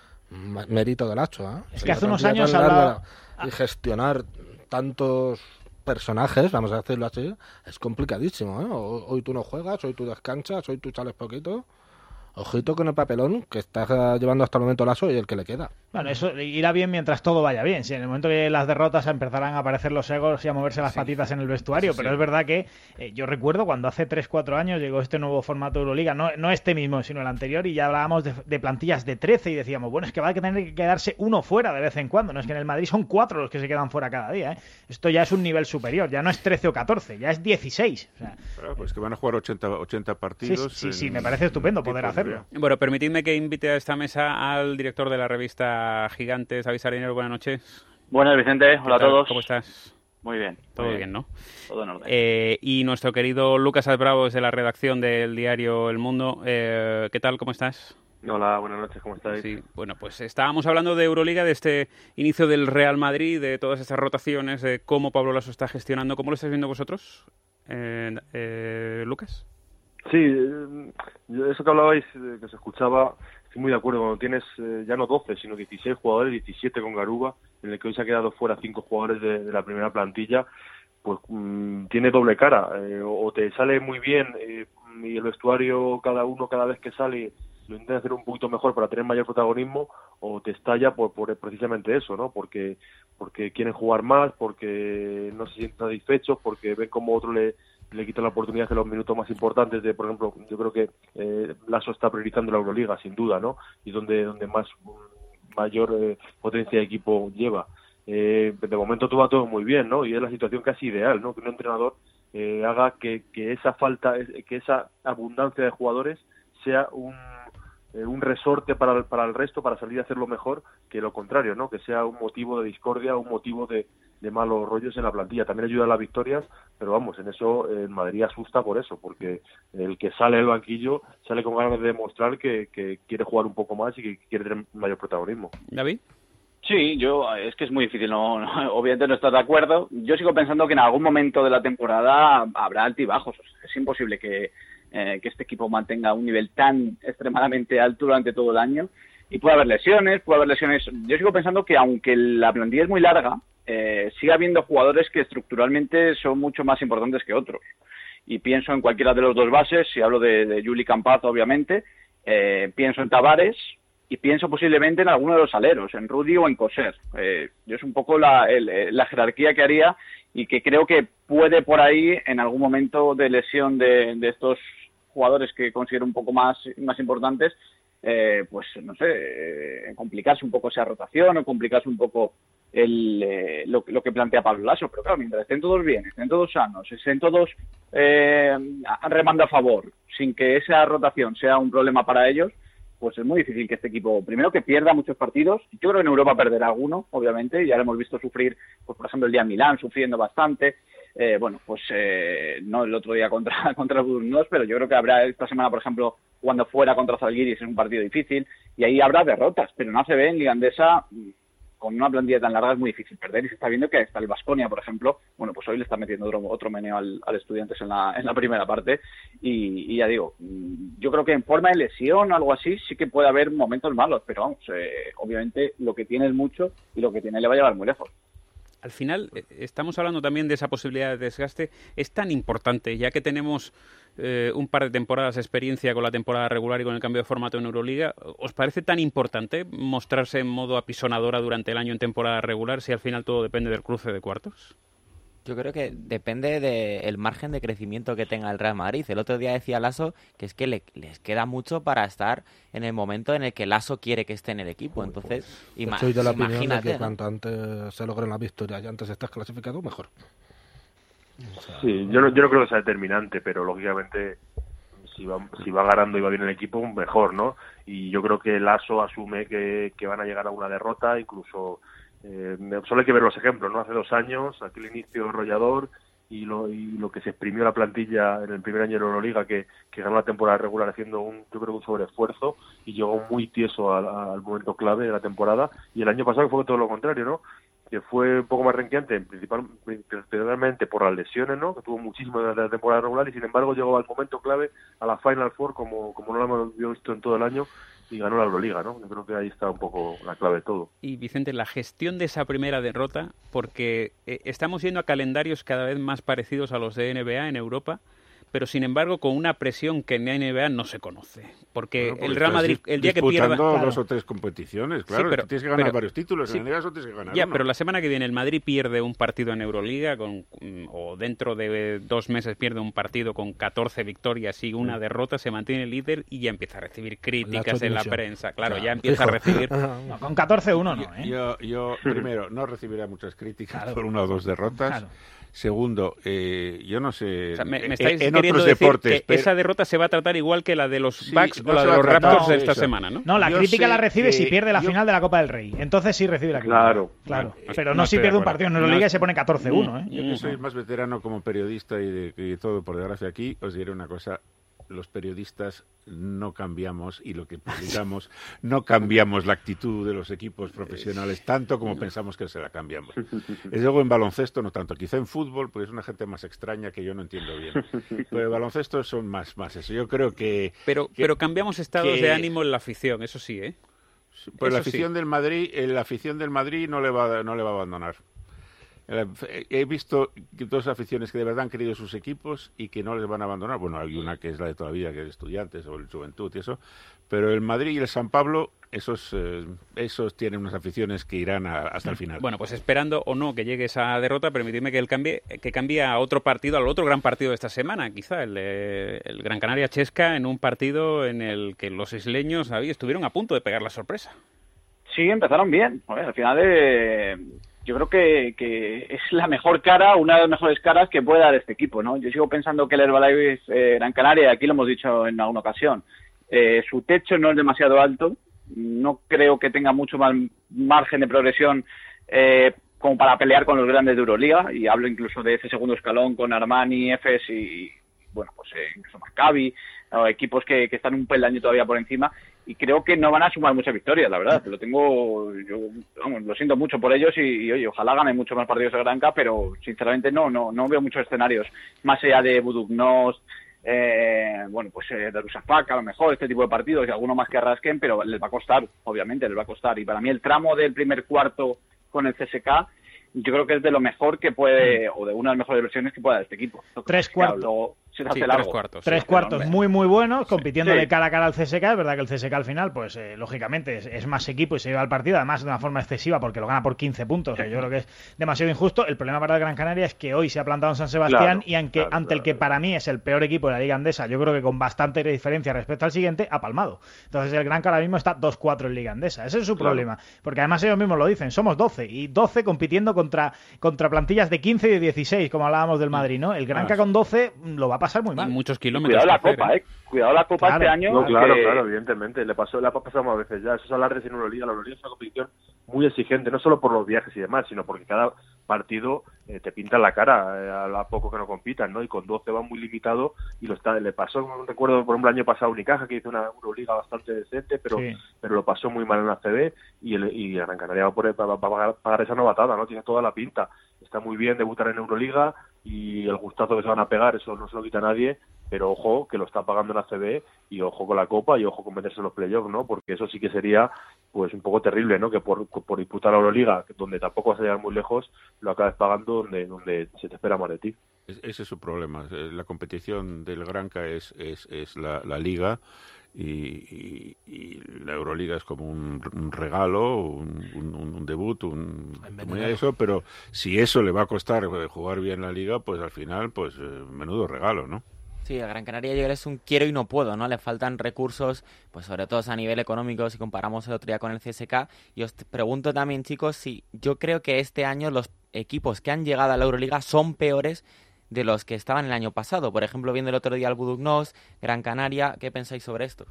K: mérito del Laso,
H: Es que hace unos años hablaba...
K: Y gestionar tantos personajes, vamos a decirlo así, es complicadísimo, Hoy tú no juegas, hoy tú descansas, hoy tú sales poquito. Ojito con el papelón que está llevando hasta el momento Laso y el que le queda.
H: Bueno, eso irá bien mientras todo vaya bien. Si en el momento que las derrotas empezarán a aparecer los egos y a moverse las patitas en el vestuario, pero es verdad que yo recuerdo cuando hace 3-4 años llegó este nuevo formato de Euroliga, no este mismo, sino el anterior, y ya hablábamos de plantillas de 13 y decíamos, bueno, es que va a tener que quedarse uno fuera de vez en cuando. No es que en el Madrid son 4 los que se quedan fuera cada día. Esto ya es un nivel superior, ya no es 13 o 14, ya es 16. O sea,
J: claro, pues que van a jugar 80 partidos.
H: Sí, me parece estupendo poder hacerlo.
G: Bueno, permitidme que invite a esta mesa al director de la revista Gigantes, David Sardinero. Buenas noches.
M: Buenas, Vicente. Hola a todos.
G: ¿Cómo estás?
M: Muy bien.
G: Todo bien, ¿no?
M: Todo en orden.
G: Y nuestro querido Lucas Albravo, desde la redacción del diario El Mundo. ¿Qué tal? ¿Cómo estás?
N: Hola, buenas noches. ¿Cómo estáis?
G: Sí, bueno, pues estábamos hablando de Euroliga, de este inicio del Real Madrid, de todas esas rotaciones, de cómo Pablo Laso está gestionando. ¿Cómo lo estáis viendo vosotros, Lucas?
N: Sí, eso que hablabais, que se escuchaba, estoy muy de acuerdo. Cuando tienes ya no 12, sino 16 jugadores, 17 con Garuba, en el que hoy se ha quedado fuera 5 jugadores de la primera plantilla, pues tiene doble cara. O te sale muy bien y el vestuario cada vez que sale lo intenta hacer un poquito mejor para tener mayor protagonismo, o te estalla por precisamente eso, ¿no? Porque quieren jugar más, porque no se sienten satisfechos, porque ven como otro le quitan la oportunidad de los minutos más importantes por ejemplo, yo creo que Laso está priorizando la Euroliga, sin duda, ¿no? Y donde más mayor potencia de equipo lleva. De momento todo va todo muy bien, ¿no? Y es la situación casi ideal, ¿no? Que un entrenador haga que esa abundancia de jugadores sea un resorte para el resto, para salir a hacerlo mejor, que lo contrario, ¿no? Que sea un motivo de discordia, un motivo de malos rollos en la plantilla. También ayuda a las victorias, pero vamos, en eso el Madrid asusta por eso, porque el que sale del banquillo sale con ganas de demostrar que quiere jugar un poco más y que quiere tener mayor protagonismo.
G: ¿David?
M: Sí, es que es muy difícil, obviamente no estás de acuerdo. Yo sigo pensando que en algún momento de la temporada habrá altibajos. Es imposible que este equipo mantenga un nivel tan extremadamente alto durante todo el año. Y puede haber lesiones. Yo sigo pensando que aunque la plantilla es muy larga, sigue habiendo jugadores que estructuralmente son mucho más importantes que otros. Y pienso en cualquiera de los dos bases, si hablo de Juli Campazzo, obviamente, pienso en Tavares y pienso posiblemente en alguno de los aleros, en Rudy o en Coser. Yo es un poco la jerarquía que haría y que creo que puede por ahí, en algún momento de lesión de estos jugadores que considero un poco más importantes, pues no sé, complicarse un poco esa rotación o complicarse un poco lo que plantea Pablo Laso. Pero claro, mientras estén todos bien, estén todos sanos, estén todos remando a favor, sin que esa rotación sea un problema para ellos, pues es muy difícil que este equipo, primero, que pierda muchos partidos. Yo creo que en Europa perderá alguno, obviamente, ya lo hemos visto sufrir, pues por ejemplo el día en Milán, sufriendo bastante. No el otro día contra el Burgos, pero yo creo que habrá esta semana, por ejemplo, cuando fuera contra Zalgiris, es un partido difícil, y ahí habrá derrotas, pero en ACB, en Liga Endesa, con una plantilla tan larga es muy difícil perder, y se está viendo que hasta el Baskonia, por ejemplo, pues hoy le está metiendo otro meneo al Estudiantes en la primera parte, y ya digo, yo creo que en forma de lesión o algo así sí que puede haber momentos malos, pero vamos, obviamente lo que tiene es mucho y lo que tiene le va a llevar muy lejos.
G: Al final, estamos hablando también de esa posibilidad de desgaste. Es tan importante, ya que tenemos un par de temporadas de experiencia con la temporada regular y con el cambio de formato en Euroliga, ¿os parece tan importante mostrarse en modo apisonadora durante el año en temporada regular si al final todo depende del cruce de cuartos?
I: Yo creo que depende del margen de crecimiento que tenga el Real Madrid. El otro día decía Laso que es que les queda mucho para estar en el momento en el que Laso quiere que esté en el equipo. Entonces,
K: soy de la opinión de que
I: ¿no?
K: cuanto antes se logren las victorias y antes estás clasificado, mejor.
N: Sí, yo no creo que sea determinante, pero lógicamente si va ganando y va bien el equipo, mejor, ¿no? Y yo creo que Laso asume que van a llegar a una derrota, incluso... solo hay que ver los ejemplos, ¿no? Hace 2 años, aquel inicio arrollador y lo que se exprimió la plantilla en el primer año de Euroliga, que ganó la temporada regular haciendo yo creo un sobreesfuerzo y llegó muy tieso al momento clave de la temporada. Y el año pasado fue todo lo contrario, ¿no? Que fue un poco más renqueante, principalmente por las lesiones, ¿no? Que tuvo muchísimo de la temporada regular y sin embargo llegó al momento clave, a la Final Four, como no lo hemos visto en todo el año, y ganó la Euroliga, ¿no? Yo creo que ahí está un poco la clave de todo.
G: Y Vicente, la gestión de esa primera derrota, porque estamos yendo a calendarios cada vez más parecidos a los de NBA en Europa, pero sin embargo con una presión que en la NBA no se conoce. Porque el Real Madrid, el día que pierda...
J: Disputando 2 o 3 competiciones, claro, sí, pero tienes que ganar varios títulos,
G: sí,
J: en la NBA solo tienes que ganar
G: ya,
J: uno.
G: Pero la semana que viene el Madrid pierde un partido en Euroliga, o dentro de 2 meses pierde un partido con 14 victorias y una derrota, se mantiene líder y ya empieza a recibir críticas en la prensa. Claro, ya empieza a recibir...
H: No, con 14-1 no, ¿eh?
J: Yo primero, no recibiré muchas críticas por 1 o 2 derrotas. Claro. Segundo, yo no sé,
G: o sea, me estáis
J: en
G: queriendo
J: otros
G: decir
J: deportes,
G: que esa derrota se va a tratar igual que la de los Bucks o la de los Raptors de esta semana, ¿no?
H: No, la crítica la recibe si pierde la final de la Copa del Rey. Entonces sí recibe la crítica. Claro. Pero no si pierde un partido en Euroliga y se pone 14-1, ¿eh?
J: Yo que soy más veterano como periodista y todo, por desgracia, aquí, os diré una cosa. Los periodistas no cambiamos, y lo que publicamos, no cambiamos la actitud de los equipos profesionales tanto como pensamos que se la cambiamos. Es luego en baloncesto no tanto, quizá en fútbol, pues es una gente más extraña que yo no entiendo bien. Pero en baloncesto son más eso. Yo creo que...
G: Pero cambiamos estados de ánimo en la afición, eso sí, ¿eh?
J: Pues la afición del Madrid no le va a abandonar. He visto 2 aficiones que de verdad han querido sus equipos y que no les van a abandonar. Bueno, hay una que es la de todavía, que es Estudiantes o el Juventud y eso. Pero el Madrid y el San Pablo, esos tienen unas aficiones que irán hasta el final.
G: Bueno, pues esperando o no que llegue esa derrota, permitidme que cambie a otro partido, al otro gran partido de esta semana, quizá, el Gran Canaria Chesca, en un partido en el que los isleños estuvieron a punto de pegar la sorpresa.
M: Sí, empezaron bien. Al final... Yo creo que es la mejor cara, una de las mejores caras que puede dar este equipo, ¿no? Yo sigo pensando que el Herbalife Gran Canaria, aquí lo hemos dicho en alguna ocasión, su techo no es demasiado alto, no creo que tenga mucho más margen de progresión como para pelear con los grandes de Euroliga, y hablo incluso de ese segundo escalón con Armani, Efes y bueno, pues incluso Maccabi, equipos que están un peldaño todavía por encima. y creo que no van a sumar muchas victorias, la verdad. Lo siento mucho por ellos y oye, ojalá ganen muchos más partidos de Granca, pero sinceramente no veo muchos escenarios más allá de Budugnost, Darusafaka, a lo mejor este tipo de partidos y alguno más que rasquen, pero les va a costar, obviamente, les va a costar. Y para mí el tramo del primer cuarto con el CSKA, yo creo que es de lo mejor que puede, o de una de las mejores versiones que pueda de este equipo.
H: Tres cuartos. Tres cuartos muy buenos, compitiéndole cara a cara al CSKA. Es verdad que el CSKA al final, pues lógicamente es más equipo y se lleva el partido, además de una forma excesiva porque lo gana por 15 puntos, que yo creo que es demasiado injusto. El problema para el Gran Canaria es que hoy se ha plantado en San Sebastián y ante el que para mí es el peor equipo de la Liga Andesa, yo creo que con bastante diferencia respecto al siguiente, ha palmado. Entonces el Gran Canaria ahora mismo está 2-4 en Liga Andesa. Ese es su problema, porque además ellos mismos lo dicen, somos 12 y 12 compitiendo contra plantillas de 15 y de 16, como hablábamos del Madrid, ¿no? El Granca con 12 lo va a pasar muy mal.
G: Muchos kilómetros.
M: Cuidado la Copa, Cuidado la Copa este año.
N: No, claro, evidentemente. Le ha pasado a veces ya. Esos alardes en Euroliga. La Euroliga es una competición muy exigente, no solo por los viajes y demás, sino porque cada partido te pinta la cara a poco que no compitan, ¿no? Y con 12 va muy limitado y le pasó, recuerdo, por ejemplo, el año pasado Unicaja, que hizo una Euroliga bastante decente, pero lo pasó muy mal en la ACB y Gran Canaria va a pagar esa novatada, ¿no? Tiene toda la pinta. Está muy bien debutar en Euroliga y el gustazo que se van a pegar, eso no se lo quita nadie, pero ojo que lo está pagando en ACB y ojo con la Copa y ojo con meterse en los playoffs, ¿no? Porque eso sí que sería pues un poco terrible, ¿no? Que por disputar la Euroliga, donde tampoco vas a llegar muy lejos, lo acabes pagando donde se te espera más de ti.
J: Ese es su problema. La competición del Granca es la Liga y la Euroliga es como un regalo, un debut, eso, pero si eso le va a costar jugar bien la Liga, pues al final, pues menudo regalo, ¿no?
I: Sí, a Gran Canaria yo es un quiero y no puedo, ¿no? Le faltan recursos, pues sobre todo a nivel económico, si comparamos el otro día con el CSKA. Y os pregunto también, chicos, si yo creo que este año los equipos que han llegado a la Euroliga son peores de los que estaban el año pasado. Por ejemplo, viendo el otro día al Budugnost, Gran Canaria, ¿qué pensáis sobre esto?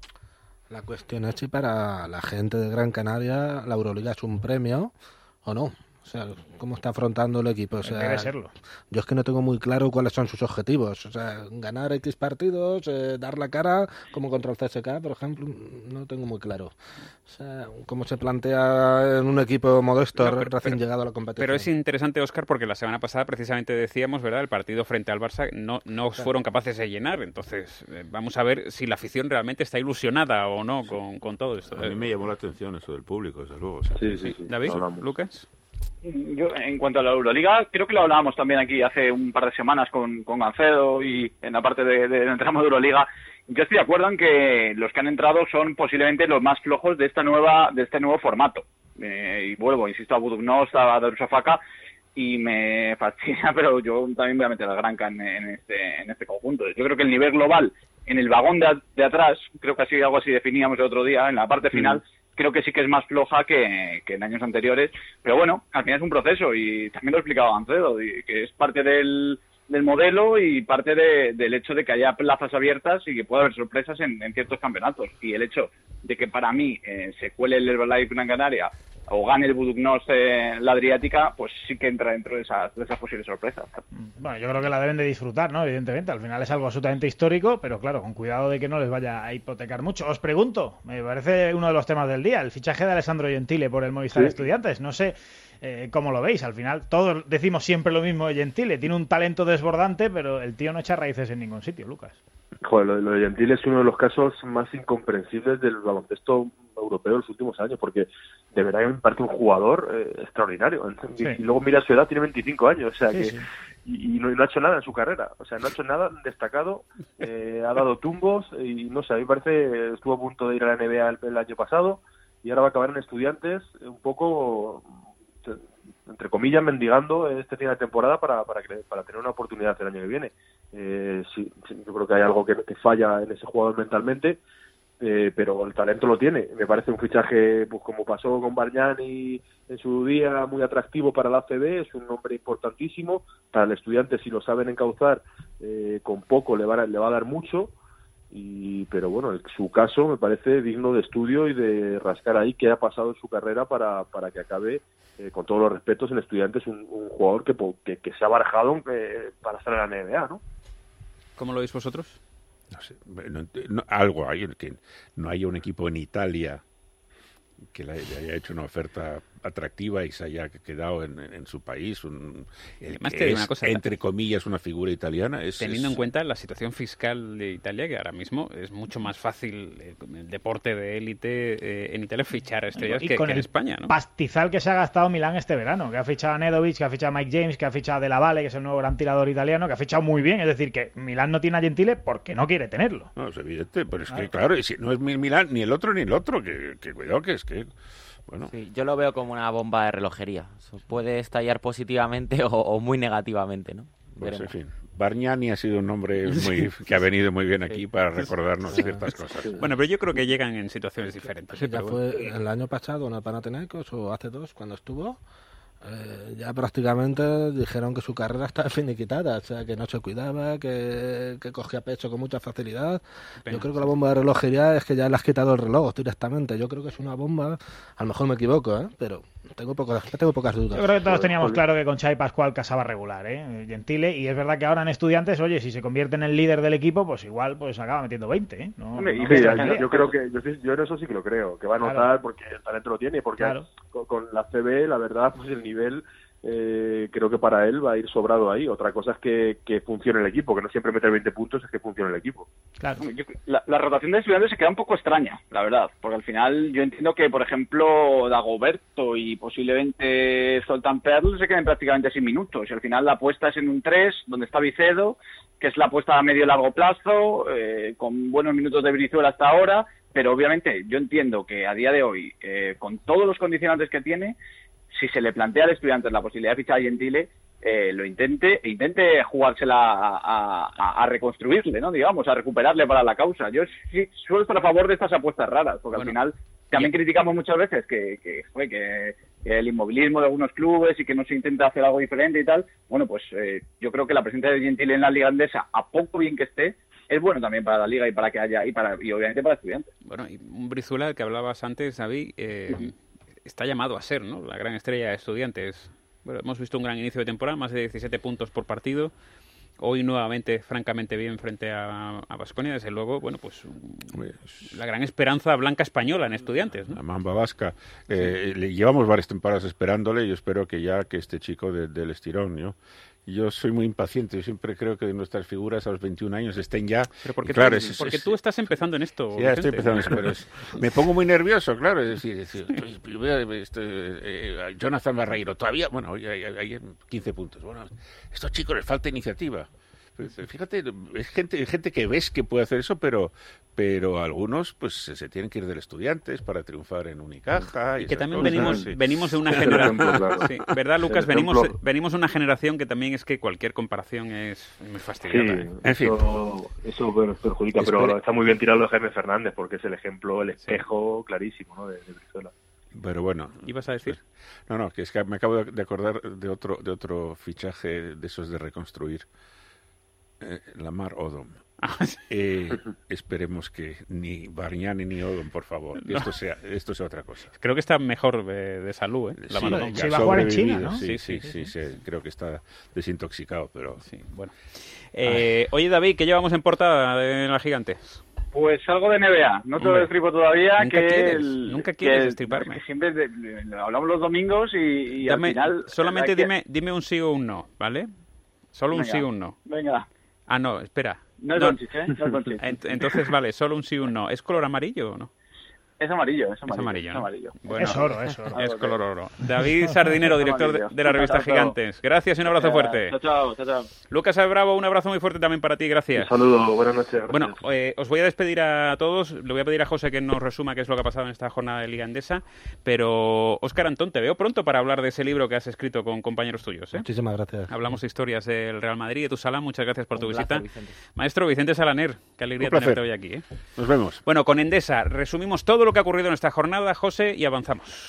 K: La cuestión es si para la gente de Gran Canaria la Euroliga es un premio o no. O sea, ¿cómo está afrontando el equipo? O sea,
H: debe serlo.
K: Yo es que no tengo muy claro cuáles son sus objetivos. O sea, ganar X partidos, dar la cara, como contra el CSKA, por ejemplo, no tengo muy claro. O sea, cómo se plantea en un equipo modesto recién llegado a la competición.
G: Pero es interesante, Óscar, porque la semana pasada precisamente decíamos, ¿verdad? El partido frente al Barça no fueron capaces de llenar. Entonces, vamos a ver si la afición realmente está ilusionada o no con todo esto.
J: A mí me llamó la atención eso del público, desde luego. O sea,
N: sí.
G: David, Lucas.
M: Yo, en cuanto a la Euroliga, creo que lo hablábamos también aquí hace un par de semanas con Gancedo y en la parte del tramo de Euroliga. Yo estoy de acuerdo en que los que han entrado son posiblemente los más flojos de este nuevo formato. Y vuelvo, insisto, a Budugnost, a Darusafaka, y me fascina, pero yo también voy a meter al Granca en este conjunto. Yo creo que el nivel global en el vagón de atrás, creo que algo así definíamos el otro día, en la parte final, creo que sí que es más floja que en años anteriores, pero bueno, al final es un proceso y también lo explicaba Gancedo, que es parte del modelo y parte del hecho de que haya plazas abiertas y que pueda haber sorpresas en ciertos campeonatos. Y el hecho de que para mí se cuele el Herbalife Gran Canaria o gane el Budugnost la Adriática, pues sí que entra dentro de esas posibles sorpresas.
H: Bueno, yo creo que la deben de disfrutar, ¿no? Evidentemente, al final es algo absolutamente histórico, pero claro, con cuidado de que no les vaya a hipotecar mucho. Os pregunto, me parece uno de los temas del día, el fichaje de Alessandro Gentile por el Movistar Estudiantes. No sé cómo lo veis, al final todos decimos siempre lo mismo de Gentile, tiene un talento desbordante, pero el tío no echa raíces en ningún sitio, Lucas.
N: Joder, lo de Gentile es uno de los casos más incomprensibles del baloncesto europeo en los últimos años, porque de verdad me parece un jugador extraordinario. Y luego mira su edad, tiene 25 años, o sea y no ha hecho nada en su carrera, o sea, no ha hecho nada destacado, ha dado tumbos y no sé, a mí me parece, estuvo a punto de ir a la NBA el año pasado y ahora va a acabar en Estudiantes un poco, entre comillas, mendigando este final de temporada para tener una oportunidad el año que viene. Yo creo que hay algo que falla en ese jugador mentalmente, pero el talento lo tiene. Me parece un fichaje, pues como pasó con Bargnani en su día, muy atractivo para la ACB, es un nombre importantísimo para el Estudiante. Si lo saben encauzar, con poco le va a dar mucho. Pero bueno, en su caso me parece digno de estudio y de rascar ahí qué ha pasado en su carrera para que acabe, con todos los respetos, en Estudiantes un jugador que se ha barajado para estar en la NBA, ¿no?
G: ¿Cómo lo veis vosotros?
J: No sé, algo hay, que no haya un equipo en Italia que le haya hecho una oferta atractiva y se haya quedado en su país.
G: Además, te digo una cosa,
J: entre comillas, una figura italiana.
G: Teniendo en cuenta la situación fiscal de Italia, que ahora mismo es mucho más fácil el deporte de élite en Italia fichar a estrellas que en España, ¿no?
H: Pastizal que se ha gastado Milán este verano, que ha fichado a Nedovic, que ha fichado a Mike James, que ha fichado a De La Valle, que es el nuevo gran tirador italiano, que ha fichado muy bien. Es decir, que Milán no tiene a Gentile porque no quiere tenerlo.
J: No, es evidente, pero es que, claro, si no es Milán, ni el otro, que cuidado, que es que... Bueno.
I: Sí, yo lo veo como una bomba de relojería. Eso puede estallar positivamente o muy negativamente, ¿no?
J: Pues, en fin, Bargnani ha sido un nombre que ha venido muy bien aquí para recordarnos ciertas cosas.
G: Bueno, pero yo creo que llegan en situaciones diferentes.
K: Ya fue el año pasado en el Panathinaikos, o hace 2, cuando estuvo... ya prácticamente dijeron que su carrera estaba finiquitada, o sea, que no se cuidaba, que cogía pecho con mucha facilidad. Yo creo que la bomba de relojería es que ya le has quitado el reloj directamente. Yo creo que es una bomba, a lo mejor me equivoco, pero tengo pocas dudas.
H: Yo creo que todos teníamos claro que con Xavi Pascual casaba regular, Gentile, y es verdad que ahora en Estudiantes, oye, si se convierte en el líder del equipo, pues igual pues acaba metiendo 20,
N: yo creo que yo en eso sí que lo creo, que va a notar porque el talento lo tiene, porque con la CB, la verdad, pues el nivel creo que para él va a ir sobrado ahí. Otra cosa es que funcione el equipo, que no siempre meter 20 puntos, es que funcione el equipo.
H: Claro.
M: La rotación de Estudiantes se queda un poco extraña, la verdad, porque al final yo entiendo que, por ejemplo, Dagoberto y posiblemente Zoltán Perl se queden prácticamente sin minutos, y al final la apuesta es en un 3, donde está Vicedo, que es la apuesta a medio y largo plazo, con buenos minutos de Brizuela hasta ahora, pero obviamente yo entiendo que a día de hoy, con todos los condicionantes que tiene, si se le plantea al Estudiantes la posibilidad de fichar a Gentile, lo intente jugársela a reconstruirle, ¿no? Digamos, a recuperarle para la causa. Yo sí suelo estar a favor de estas apuestas raras, porque al final también criticamos muchas veces que el inmovilismo de algunos clubes y que no se intenta hacer algo diferente y tal. Bueno, pues yo creo que la presencia de Gentile en la Liga Andesa, a poco bien que esté, es bueno también para la Liga y para que haya y obviamente para Estudiantes.
G: Bueno, y un Brizuela que hablabas antes, David, está llamado a ser, ¿no?, la gran estrella de Estudiantes. Bueno, hemos visto un gran inicio de temporada, más de 17 puntos por partido. Hoy nuevamente, francamente bien frente a Baskonia. Desde luego, bueno, pues la gran esperanza blanca española en Estudiantes, ¿no?
J: La Mamba Vasca. Le llevamos varias temporadas esperándole y yo espero que este chico del estirón, yo soy muy impaciente, yo siempre creo que nuestras figuras a los 21 años estén ya...
G: Pero porque tú estás empezando en esto.
J: Sí, ya estoy empezando en esto, pero me pongo muy nervioso, claro, es decir Jonathan Barreiro, todavía, bueno, hay 15 puntos, bueno, estos chicos les falta iniciativa. Fíjate, es gente que ves que puede hacer eso, pero algunos pues se tienen que ir del Estudiantes para triunfar en Unicaja.
G: Y que también venimos de una generación, sí, ¿verdad, Lucas? Venimos de una generación que también es que cualquier comparación es muy fastidiosa.
N: Sí, en fin. Eso perjudica, pero está muy bien tirado de Jaime Fernández, porque es el ejemplo, el espejo clarísimo, ¿no?, de Brizuela.
J: Pero bueno,
G: ¿ibas a decir?
J: No, que es que me acabo de acordar de otro fichaje de esos de reconstruir. Lamar Odom. Esperemos que ni Bargnani ni Odom, por favor, que esto sea otra cosa.
G: Creo que está mejor de salud, Lamar Odom.
H: Se va a jugar en China, ¿no?
J: Sí, creo que está desintoxicado, pero...
G: Sí, bueno. Oye, David, ¿qué llevamos en portada en la Gigantes?
M: Pues algo de NBA, no te lo destripo todavía.
G: Nunca quieres destriparme.
M: Que siempre hablamos los domingos y al final...
G: Solamente dime un sí o un no, ¿vale? Solo un sí o un no.
M: Venga.
G: Ah, no, espera.
M: No es Doncic, ¿eh? No es Doncic.
G: Entonces, vale, solo un sí o un no. ¿Es color amarillo o no?
M: Es amarillo,
G: Es amarillo, ¿no?
H: Bueno, es oro.
G: Es color oro. David Sardinero, director de la revista Gigantes. Gracias y un abrazo fuerte.
M: Chao.
G: Lucas Bravo, un abrazo muy fuerte también para ti, gracias.
N: Un saludo, buenas noches.
G: Bueno, os voy a despedir a todos. Le voy a pedir a José que nos resuma qué es lo que ha pasado en esta jornada de Liga Andesa. Pero, Óscar Antón, te veo pronto para hablar de ese libro que has escrito con compañeros tuyos.
K: Muchísimas gracias.
G: Hablamos de historias del Real Madrid, de tu sala. Muchas gracias por tu visita. Vicente. Maestro Vicente Salaner, qué alegría tenerte hoy aquí.
J: Nos vemos.
G: Bueno, con Endesa resumimos todo lo que ha ocurrido en esta jornada, José, y avanzamos.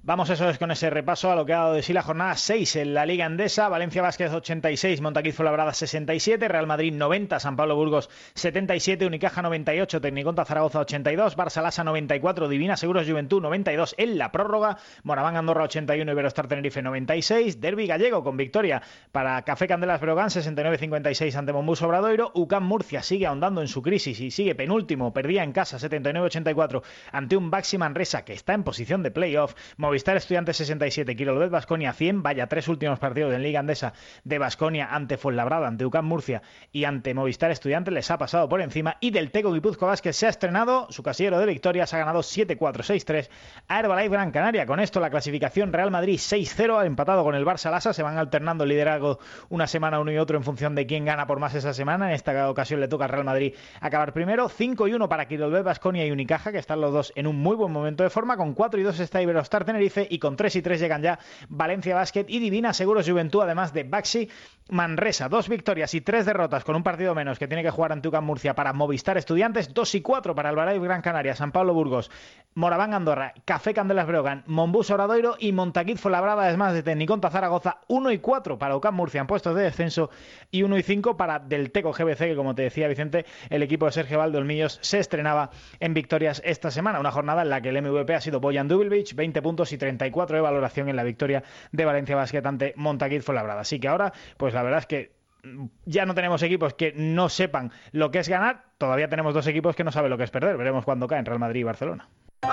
H: Vamos eso es con ese repaso a lo que ha dado de sí la jornada 6 en la Liga Endesa. Valencia Basket 86, Montaquit Fuenlabrada 67, Real Madrid 90, San Pablo Burgos 77, Unicaja 98, Tecniconta Zaragoza 82, Barça Lassa 94, Divina Seguros Juventud 92 en la prórroga, Moraván Andorra 81, Iberostar Tenerife 96, Derbi Gallego con victoria para Café Candelas Breogán 69-56 ante Monbus Obradoiro, UCAM Murcia sigue ahondando en su crisis y sigue penúltimo, perdía en casa 79-84 ante un Baxi Manresa que está en posición de playoff. Movistar Estudiantes 67, Quirolevet Baskonia 100, vaya 3 últimos partidos en Liga Endesa de Baskonia ante Fuenlabrada, ante UCAM Murcia y ante Movistar Estudiantes, les ha pasado por encima. Y del Teco Guipúzcoa Basket se ha estrenado su casillero de victorias, ha ganado 7-4, 6-3 a Herbalife Gran Canaria. Con esto la clasificación: Real Madrid 6-0, ha empatado con el Barça Lassa, se van alternando el liderazgo una semana uno y otro en función de quién gana por más esa semana. En esta ocasión le toca al Real Madrid acabar primero. 5-1 para Quirolevet Baskonia y Unicaja, que están los dos en un muy buen momento de forma. Con 4-2 está Iberostar Tenerife y con 3-3 llegan ya Valencia Basket y Divina Seguros Juventud, además de Baxi Manresa. 2 victorias y 3 derrotas con un partido menos que tiene que jugar ante UCAM Murcia para Movistar Estudiantes, 2-4 para Herbalife Gran Canaria, San Pablo Burgos, Moraván Andorra, Café Candelas Breogán, Monbus Obradoiro y Montaquit Fuenlabrada, además de Tecniconta Zaragoza. 1-4 para UCAM Murcia en puestos de descenso y 1-5 para Del Teco GBC, que como te decía Vicente, el equipo de Sergio Valdolmillos se estrenaba en victorias esta semana, una jornada en la que el MVP ha sido Bojan Dubilvic, 20 puntos y 34 de valoración en la victoria de Valencia Basket ante Montaquit Fuenlabrada. Así que ahora, pues la verdad es que ya no tenemos equipos que no sepan lo que es ganar, todavía tenemos 2 equipos que no saben lo que es perder. Veremos cuándo caen Real Madrid y Barcelona.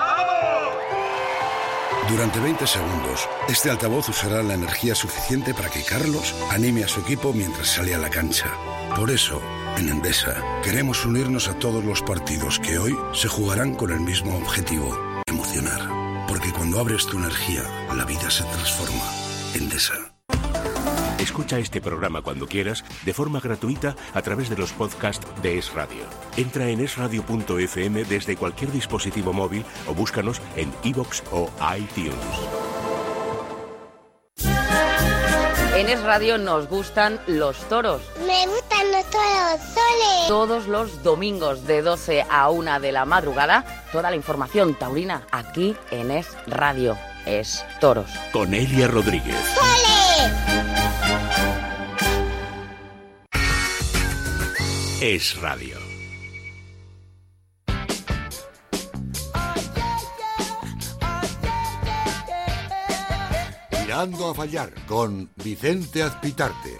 O: Durante 20 segundos, este altavoz usará la energía suficiente para que Carlos anime a su equipo mientras sale a la cancha. Por eso, en Endesa, queremos unirnos a todos los partidos que hoy se jugarán con el mismo objetivo: emocionar. Porque cuando abres tu energía, la vida se transforma. Endesa.
P: Escucha este programa cuando quieras, de forma gratuita, a través de los podcasts de Es Radio. Entra en esradio.fm desde cualquier dispositivo móvil o búscanos en iVoox o iTunes.
Q: En Es Radio nos gustan los toros.
R: Me gustan los toros, ¡Sole!
Q: Todos los domingos de 12 a 1 de la madrugada, toda la información taurina aquí en Es Radio. Es Toros.
P: Con Elia Rodríguez.
R: ¡Sole!
P: Es Radio.
A: Tirando a fallar con Vicente Azpitarte.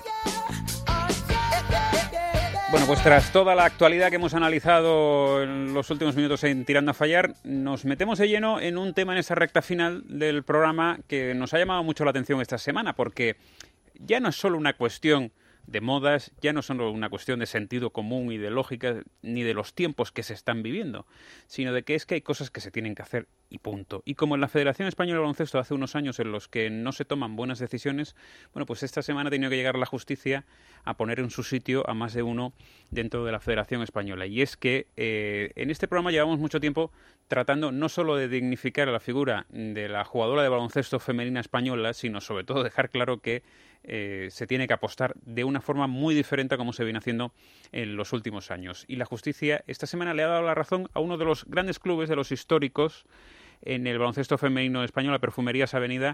G: Bueno, pues tras toda la actualidad que hemos analizado en los últimos minutos en Tirando a Fallar, nos metemos de lleno en un tema en esa recta final del programa que nos ha llamado mucho la atención esta semana, porque ya no es solo una cuestión de modas, ya no es solo una cuestión de sentido común y de lógica, ni de los tiempos que se están viviendo, sino de que es que hay cosas que se tienen que hacer y punto. Y como en la Federación Española de Baloncesto hace unos años en los que no se toman buenas decisiones, bueno, pues esta semana ha tenido que llegar la justicia a poner en su sitio a más de uno dentro de la Federación Española. Y es que en este programa llevamos mucho tiempo tratando no solo de dignificar a la figura de la jugadora de baloncesto femenina española, sino sobre todo dejar claro que se tiene que apostar de una forma muy diferente a como se viene haciendo en los últimos años. Y la justicia esta semana le ha dado la razón a uno de los grandes clubes, de los históricos en el baloncesto femenino español, la Perfumerías Avenida,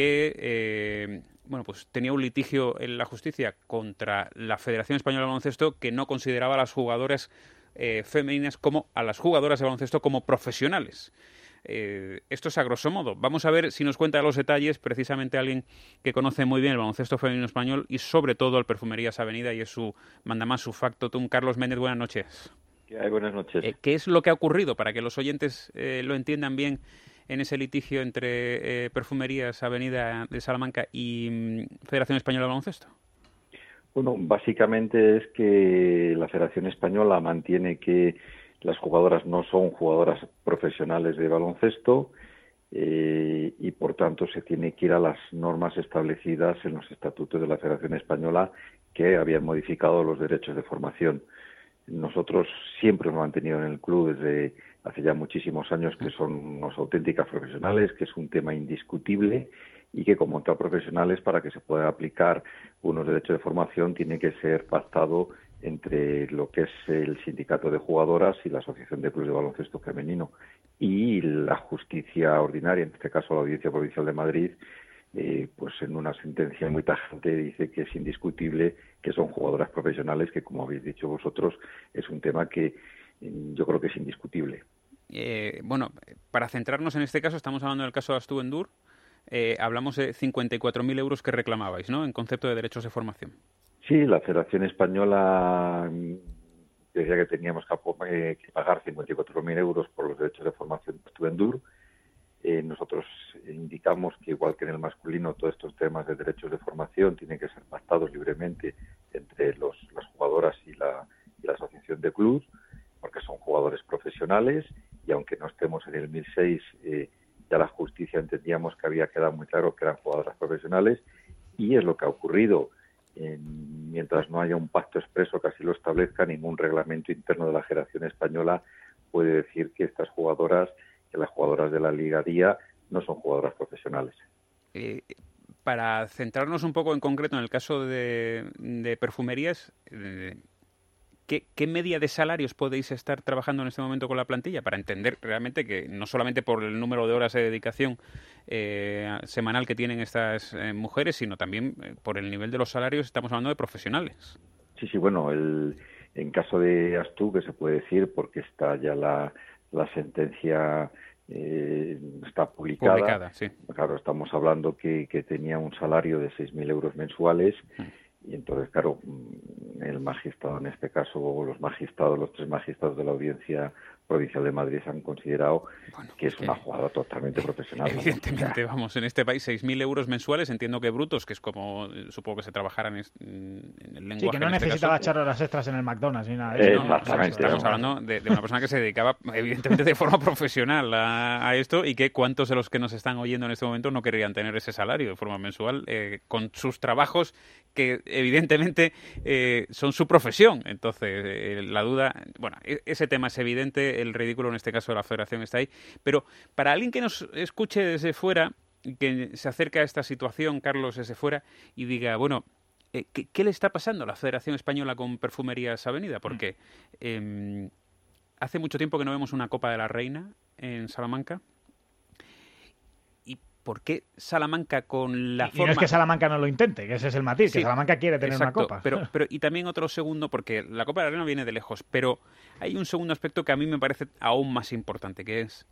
G: que bueno, pues tenía un litigio en la justicia contra la Federación Española de Baloncesto, que no consideraba a las jugadoras femeninas como a las jugadoras de baloncesto como profesionales. Esto es a grosso modo. Vamos a ver si nos cuenta los detalles precisamente alguien que conoce muy bien el baloncesto femenino español y sobre todo el Perfumerías Avenida, y es su mandamás, su factotum. Carlos Méndez, buenas noches.
S: ¿Qué hay? Buenas noches.
G: ¿Qué es lo que ha ocurrido para que los oyentes lo entiendan bien en ese litigio entre Perfumerías Avenida de Salamanca y Federación Española de Baloncesto?
S: Bueno, básicamente es que la Federación Española mantiene que las jugadoras no son jugadoras profesionales de baloncesto y por tanto se tiene que ir a las normas establecidas en los estatutos de la Federación Española, que habían modificado los derechos de formación. Nosotros siempre hemos mantenido en el club desde hace ya muchísimos años que son unos auténticas profesionales, que es un tema indiscutible y que como tal profesionales, para que se pueda aplicar unos derechos de formación, tiene que ser pactado entre lo que es el sindicato de jugadoras y la Asociación de Clubes de Baloncesto Femenino y la justicia ordinaria, en este caso la Audiencia Provincial de Madrid, pues en una sentencia muy tajante dice que es indiscutible que son jugadoras profesionales, que como habéis dicho vosotros es un tema que yo creo que es indiscutible.
G: Bueno, para centrarnos en este caso, estamos hablando del caso de Astu Endur, hablamos de 54.000 euros que reclamabais, ¿no?, en concepto de derechos de formación.
S: Sí, la Federación Española decía que teníamos que pagar 54.000 euros por los derechos de formación de Astu Endur. Nosotros indicamos que, igual que en el masculino, todos estos temas de derechos de formación tienen que ser pactados libremente entre las jugadoras y la asociación de clubs, porque son jugadores profesionales, y aunque no estemos en el 2006, ya la justicia entendíamos que había quedado muy claro que eran jugadoras profesionales, y es lo que ha ocurrido. Mientras no haya un pacto expreso que así lo establezca, ningún reglamento interno de la Federación Española puede decir que estas jugadoras, que las jugadoras de la Liga Día no son jugadoras profesionales.
G: Para centrarnos un poco en concreto en el caso de perfumerías, ¿qué media de salarios podéis estar trabajando en este momento con la plantilla? Para entender realmente que no solamente por el número de horas de dedicación semanal que tienen estas mujeres, sino también por el nivel de los salarios. Estamos hablando de profesionales.
S: Sí, bueno, en caso de Astu, que se puede decir, porque está ya la sentencia está publicada. Sí. Claro, estamos hablando que tenía un salario de 6.000 euros mensuales. Y entonces, claro, el magistrado, en este caso, o los tres magistrados de la Audiencia Provincial de Madrid han considerado que es una jugada totalmente profesional.
G: Evidentemente, vamos, en este país 6.000 euros mensuales, entiendo que brutos, que es como supongo que se trabajaran en el lenguaje.
H: Sí, que no necesitaba echar horas extras en el McDonald's ni nada de eso.
S: Exactamente.
G: Estamos hablando de una persona que se dedicaba, evidentemente, de forma profesional a esto, y que cuántos de los que nos están oyendo en este momento no querrían tener ese salario de forma mensual con sus trabajos que evidentemente son su profesión. Entonces, la duda, bueno, ese tema es evidente, el ridículo en este caso de la Federación está ahí, pero para alguien que nos escuche desde fuera, que se acerca a esta situación, Carlos, desde fuera, y diga, bueno, ¿qué le está pasando a la Federación Española con Perfumerías Avenida? Porque hace mucho tiempo que no vemos una Copa de la Reina en Salamanca. ¿Por qué Salamanca con la forma...?
H: Y no es que Salamanca no lo intente, que ese es el matiz, que Salamanca quiere tener una copa.
G: Pero y también otro segundo, porque la Copa de la Reina viene de lejos, pero hay un segundo aspecto que a mí me parece aún más importante, que es,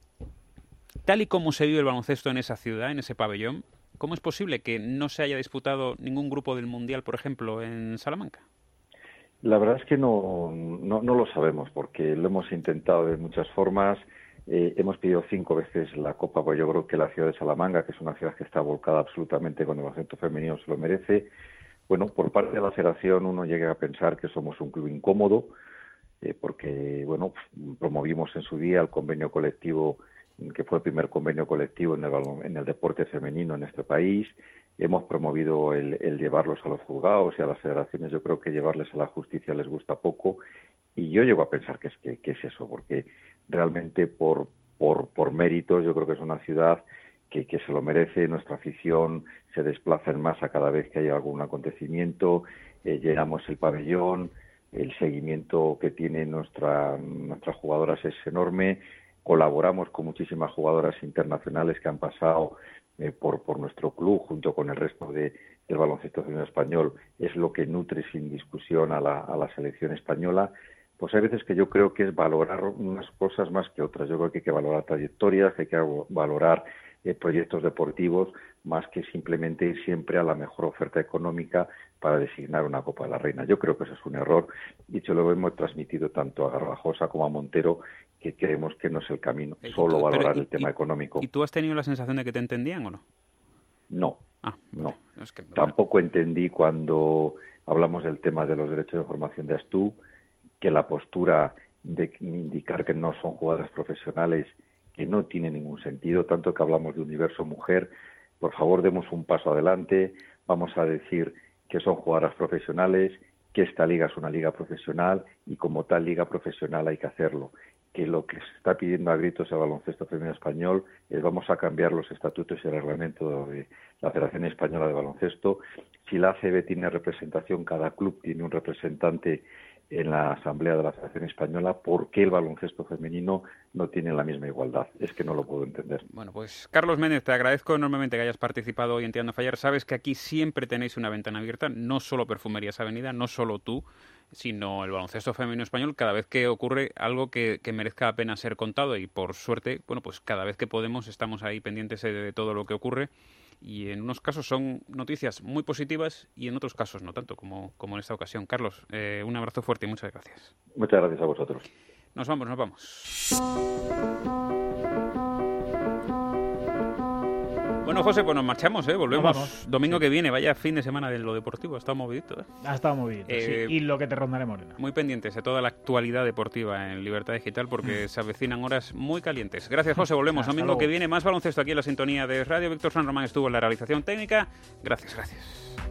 G: tal y como se vive el baloncesto en esa ciudad, en ese pabellón, ¿cómo es posible que no se haya disputado ningún grupo del Mundial, por ejemplo, en Salamanca?
S: La verdad es que no lo sabemos, porque lo hemos intentado de muchas formas. Hemos pedido 5 veces la Copa, pues yo creo que la ciudad de Salamanca, que es una ciudad que está volcada absolutamente con el baloncesto femenino, se lo merece. Bueno, por parte de la Federación uno llega a pensar que somos un club incómodo, porque, bueno, promovimos en su día el convenio colectivo, que fue el primer convenio colectivo en el deporte femenino en este país. Hemos promovido el llevarlos a los juzgados y a las federaciones. Yo creo que llevarles a la justicia les gusta poco. Y yo llego a pensar que es eso, porque realmente por méritos yo creo que es una ciudad que se lo merece. Nuestra afición se desplaza en masa cada vez que hay algún acontecimiento, llenamos el pabellón, el seguimiento que tienen nuestras jugadoras es enorme, colaboramos con muchísimas jugadoras internacionales que han pasado por nuestro club junto con el resto del baloncesto femenino español. Es lo que nutre sin discusión a la selección española. Pues hay veces que yo creo que es valorar unas cosas más que otras. Yo creo que hay que valorar trayectorias, hay que valorar proyectos deportivos, más que simplemente ir siempre a la mejor oferta económica para designar una Copa de la Reina. Yo creo que eso es un error y se lo hemos transmitido tanto a Garbajosa como a Montero, que creemos que no es el camino, solo valorar el tema económico.
G: ¿Y tú has tenido la sensación de que te entendían o no?
S: No, no. Es que, tampoco entendí cuando hablamos del tema de los derechos de formación de Astu, que la postura de indicar que no son jugadoras profesionales, que no tiene ningún sentido, tanto que hablamos de universo mujer. Por favor, demos un paso adelante, vamos a decir que son jugadoras profesionales, que esta liga es una liga profesional y como tal liga profesional hay que hacerlo. que lo que se está pidiendo a gritos el baloncesto femenino español es vamos a cambiar los estatutos y el reglamento de la Federación Española de Baloncesto. Si la ACB tiene representación, cada club tiene un representante en la Asamblea de la Federación Española, ¿por qué el baloncesto femenino no tiene la misma igualdad? Es que no lo puedo entender.
G: Bueno, pues Carlos Méndez, te agradezco enormemente que hayas participado hoy en Tirando a Fallar. Sabes que aquí siempre tenéis una ventana abierta, no solo Perfumerías Avenida, no solo tú, sino el baloncesto femenino español, cada vez que ocurre algo que merezca la pena ser contado, y por suerte, bueno, pues cada vez que podemos estamos ahí pendientes de todo lo que ocurre, y en unos casos son noticias muy positivas y en otros casos no tanto, como en esta ocasión. Carlos, un abrazo fuerte y muchas gracias.
S: Muchas gracias a vosotros.
G: Nos vamos. Bueno, José, pues nos marchamos, volvemos domingo que viene. Vaya fin de semana de lo deportivo, ha estado movidito.
H: Ha estado movidito, sí. Y lo que te rondaré, Moreno.
G: Muy pendientes de toda la actualidad deportiva en Libertad Digital, porque se avecinan horas muy calientes. Gracias, José, volvemos domingo que viene. Más baloncesto aquí en la sintonía de Radio. Víctor San Román estuvo en la realización técnica. Gracias.